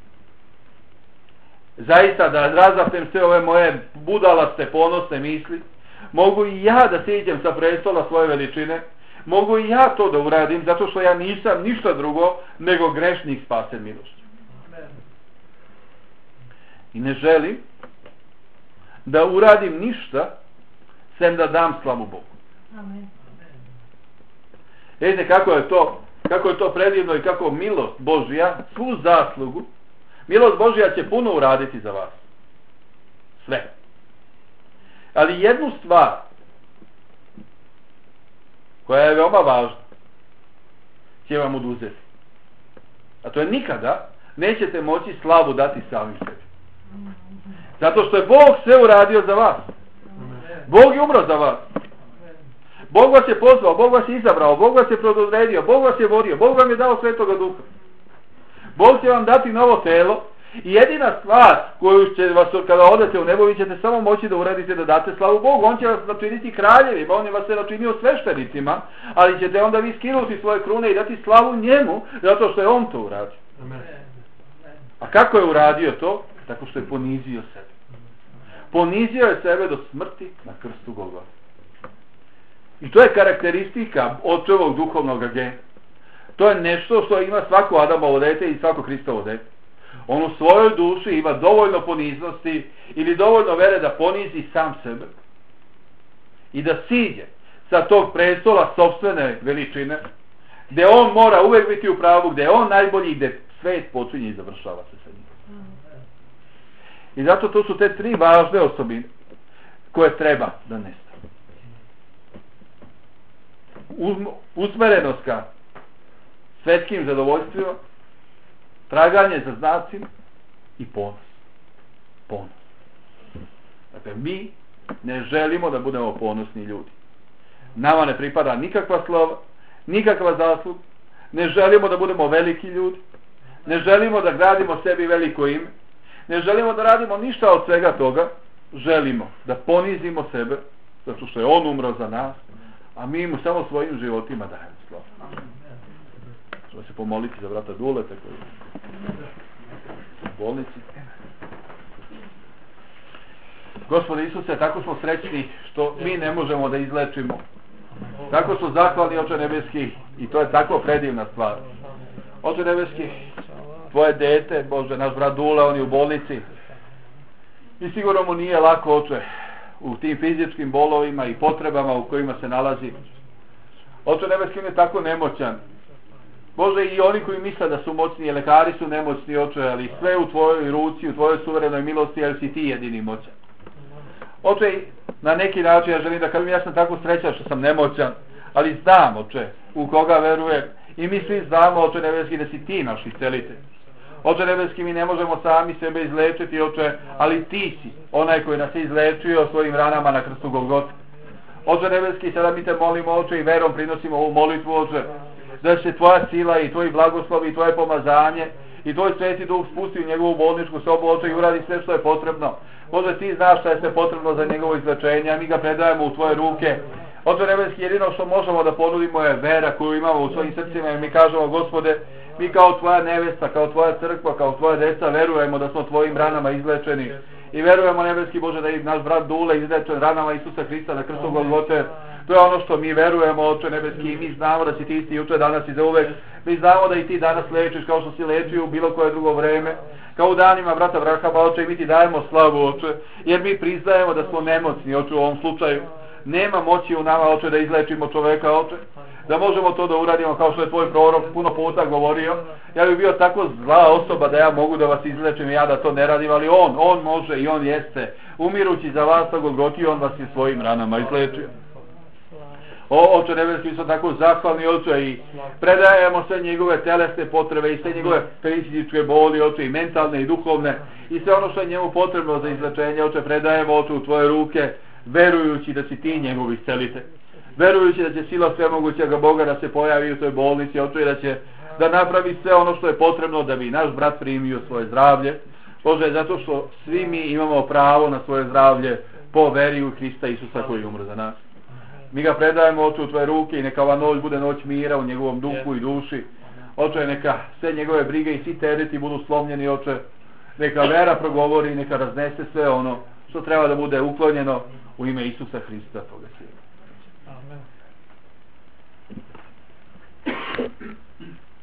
zaista da razapnem sve ove moje budalaste ponosne misli, mogu i ja da siđem sa prestola svoje veličine. Mogu i ja to da uradim, zato što ja nisam ništa drugo nego grešnik spasen milošću. I ne želim da uradim ništa sem da dam slavu Bogu. Vidite kako je to, kako je to predivno i kako milost Božja, svu zaslugu, milost Božja će puno uraditi za vas. Sve. Ali jednu stvar koja je veoma važna, će vam oduzeti. A to je nikada nećete moći slavu dati sami sebi. Zato što je Bog sve uradio za vas. Bog je umro za vas. Bog vas je pozvao, Bog vas je izabrao, Bog vas je predodredio, Bog vas je vodio, Bog vam je dao Svetoga Duha. Bog će vam dati novo telo i jedina stvar koju će vas, kada odete u nebo, vi ćete samo moći da uradite da date slavu Bogu. On će vas načiniti kraljevima, on je vas se načinio sveštenicima, ali ćete onda vi skinuti svoje krune i dati slavu njemu, zato što je on to uradio. A kako je uradio to? Tako što je ponizio sebe. Ponizio je sebe do smrti na krstu Golgote. I to je karakteristika očevog duhovnog gena. To je nešto što ima svako Adamovo dete i svako Hristovo dete. On u svojoj duši ima dovoljno poniznosti ili dovoljno vere da ponizi sam sebe i da siđe sa tog prestola sopstvene veličine, gdje on mora uvijek biti u pravu, gdje je on najbolji i gdje svet počinje i završava se sa njim. I zato to su te tri važne osobine koje treba da nestanu. Usmerenost ka svetskim zadovoljstvima, traganje za znacima i ponos. Ponos. Dakle, mi ne želimo da budemo ponosni ljudi. Nama ne pripada nikakva slava, nikakva zasluga. Ne želimo da budemo veliki ljudi. Ne želimo da gradimo sebi veliko ime. Ne želimo da radimo ništa od svega toga. Želimo da ponizimo sebe, zato što je on umro za nas, a mi mu samo svojim životima dajemo slavu. Treba se pomoliti za brata Duleta koji je u bolnici. Gospode Isuse, tako smo srećni što mi ne možemo da izlečimo. Tako su zahvalni, Oče nebeski, i to je tako predivna stvar. Oče nebeski, tvoje dete, Bože, naš brat Dula, on je u bolnici. I sigurno mu nije lako, Oče, u tim fizičkim bolovima i potrebama u kojima se nalazi. Oče nebeski, on je tako nemoćan. Bože, i oni koji misle da su moćni, lekari su nemoćni, Oče, ali sve u tvojoj ruci, u tvojoj suverenoj milosti, jer si ti jedini moćan. Oče, na neki način ja želim da kažem, ja sam tako srećan što sam nemoćan, ali znam, Oče, u koga verujem, i mi svi znamo, Oče nebeski, da si ti naš iscelitelj. Oče nebeski, mi ne možemo sami sebe izlečiti, Oče, ali ti si onaj koji nas je izlečio svojim ranama na krstu Golgote. Oče nebeski, sada mi te molimo, Oče, i verom prinosimo ovu molitvu, Oče, da se tvoja sila i tvoj blagoslov i tvoje pomazanje i tvoj sveti duh spusti u njegovu bolničku sobu, Oče, i uradi sve što je potrebno. Bože, ti znaš šta je sve potrebno za njegovo izlečenje, a mi ga predajemo u tvoje ruke. Oče nebeski, jedino što možemo da ponudimo je vera koju imamo u svojim srcima, i mi kažemo, Gospode, mi kao tvoja nevesta, kao tvoja crkva, kao tvoja deca verujemo da smo tvojim ranama izlečeni. I verujemo, nebeski Bože, da je naš brat Dule izlečen ranama Isusa Hrista na krstu Golgote. To je ono što mi verujemo, Oče nebeski, i mi znamo da si ti isti juče, danas i za uvek. Mi znamo da i ti danas lečiš kao što si lečio u bilo koje drugo vreme. Kao u danima brata Vrahama, Oče, i mi ti dajemo slavu, Oče, jer mi priznajemo da smo nemoćni, Oče, u ovom slučaju. Nema moći u nama, Oče, da izlečimo čoveka, Oče, da možemo to da uradimo kao što je tvoj prorok puno puta govorio. Ja bih bio tako zla osoba da ja mogu da vas izlečim i ja da to ne radim, ali on, on može i on jeste. Umirući za vas na Golgoti, on vas je svojim ranama izlečio. O, Oče nebeski, mi smo tako zahvalni, Oče, i predajemo sve njegove telesne potrebe i sve njegove fizičke boli, Oče, i mentalne i duhovne, i sve ono što je njemu potrebno za izlečenje, Oče, predajemo, Oče, u tvoje ruke, verujući da si ti njegov iscelitelj, verujući da će sila svemogućega Boga da se pojavi u toj bolnici, Oče, i da će da napravi sve ono što je potrebno da bi naš brat primio svoje zdravlje. Bože, zato što svi mi imamo pravo na svoje zdravlje po veri u Hrista Isusa koji umre za nas. Mi ga predajemo, Oče, u tvoje ruke, i neka ova noć bude noć mira u njegovom duhu i duši. Oče, neka sve njegove brige i svi tereti budu slomljeni, Oče. Neka vera progovori, neka raznese sve ono što treba da bude uklonjeno u ime Isusa Hrista, toga sina. Amen.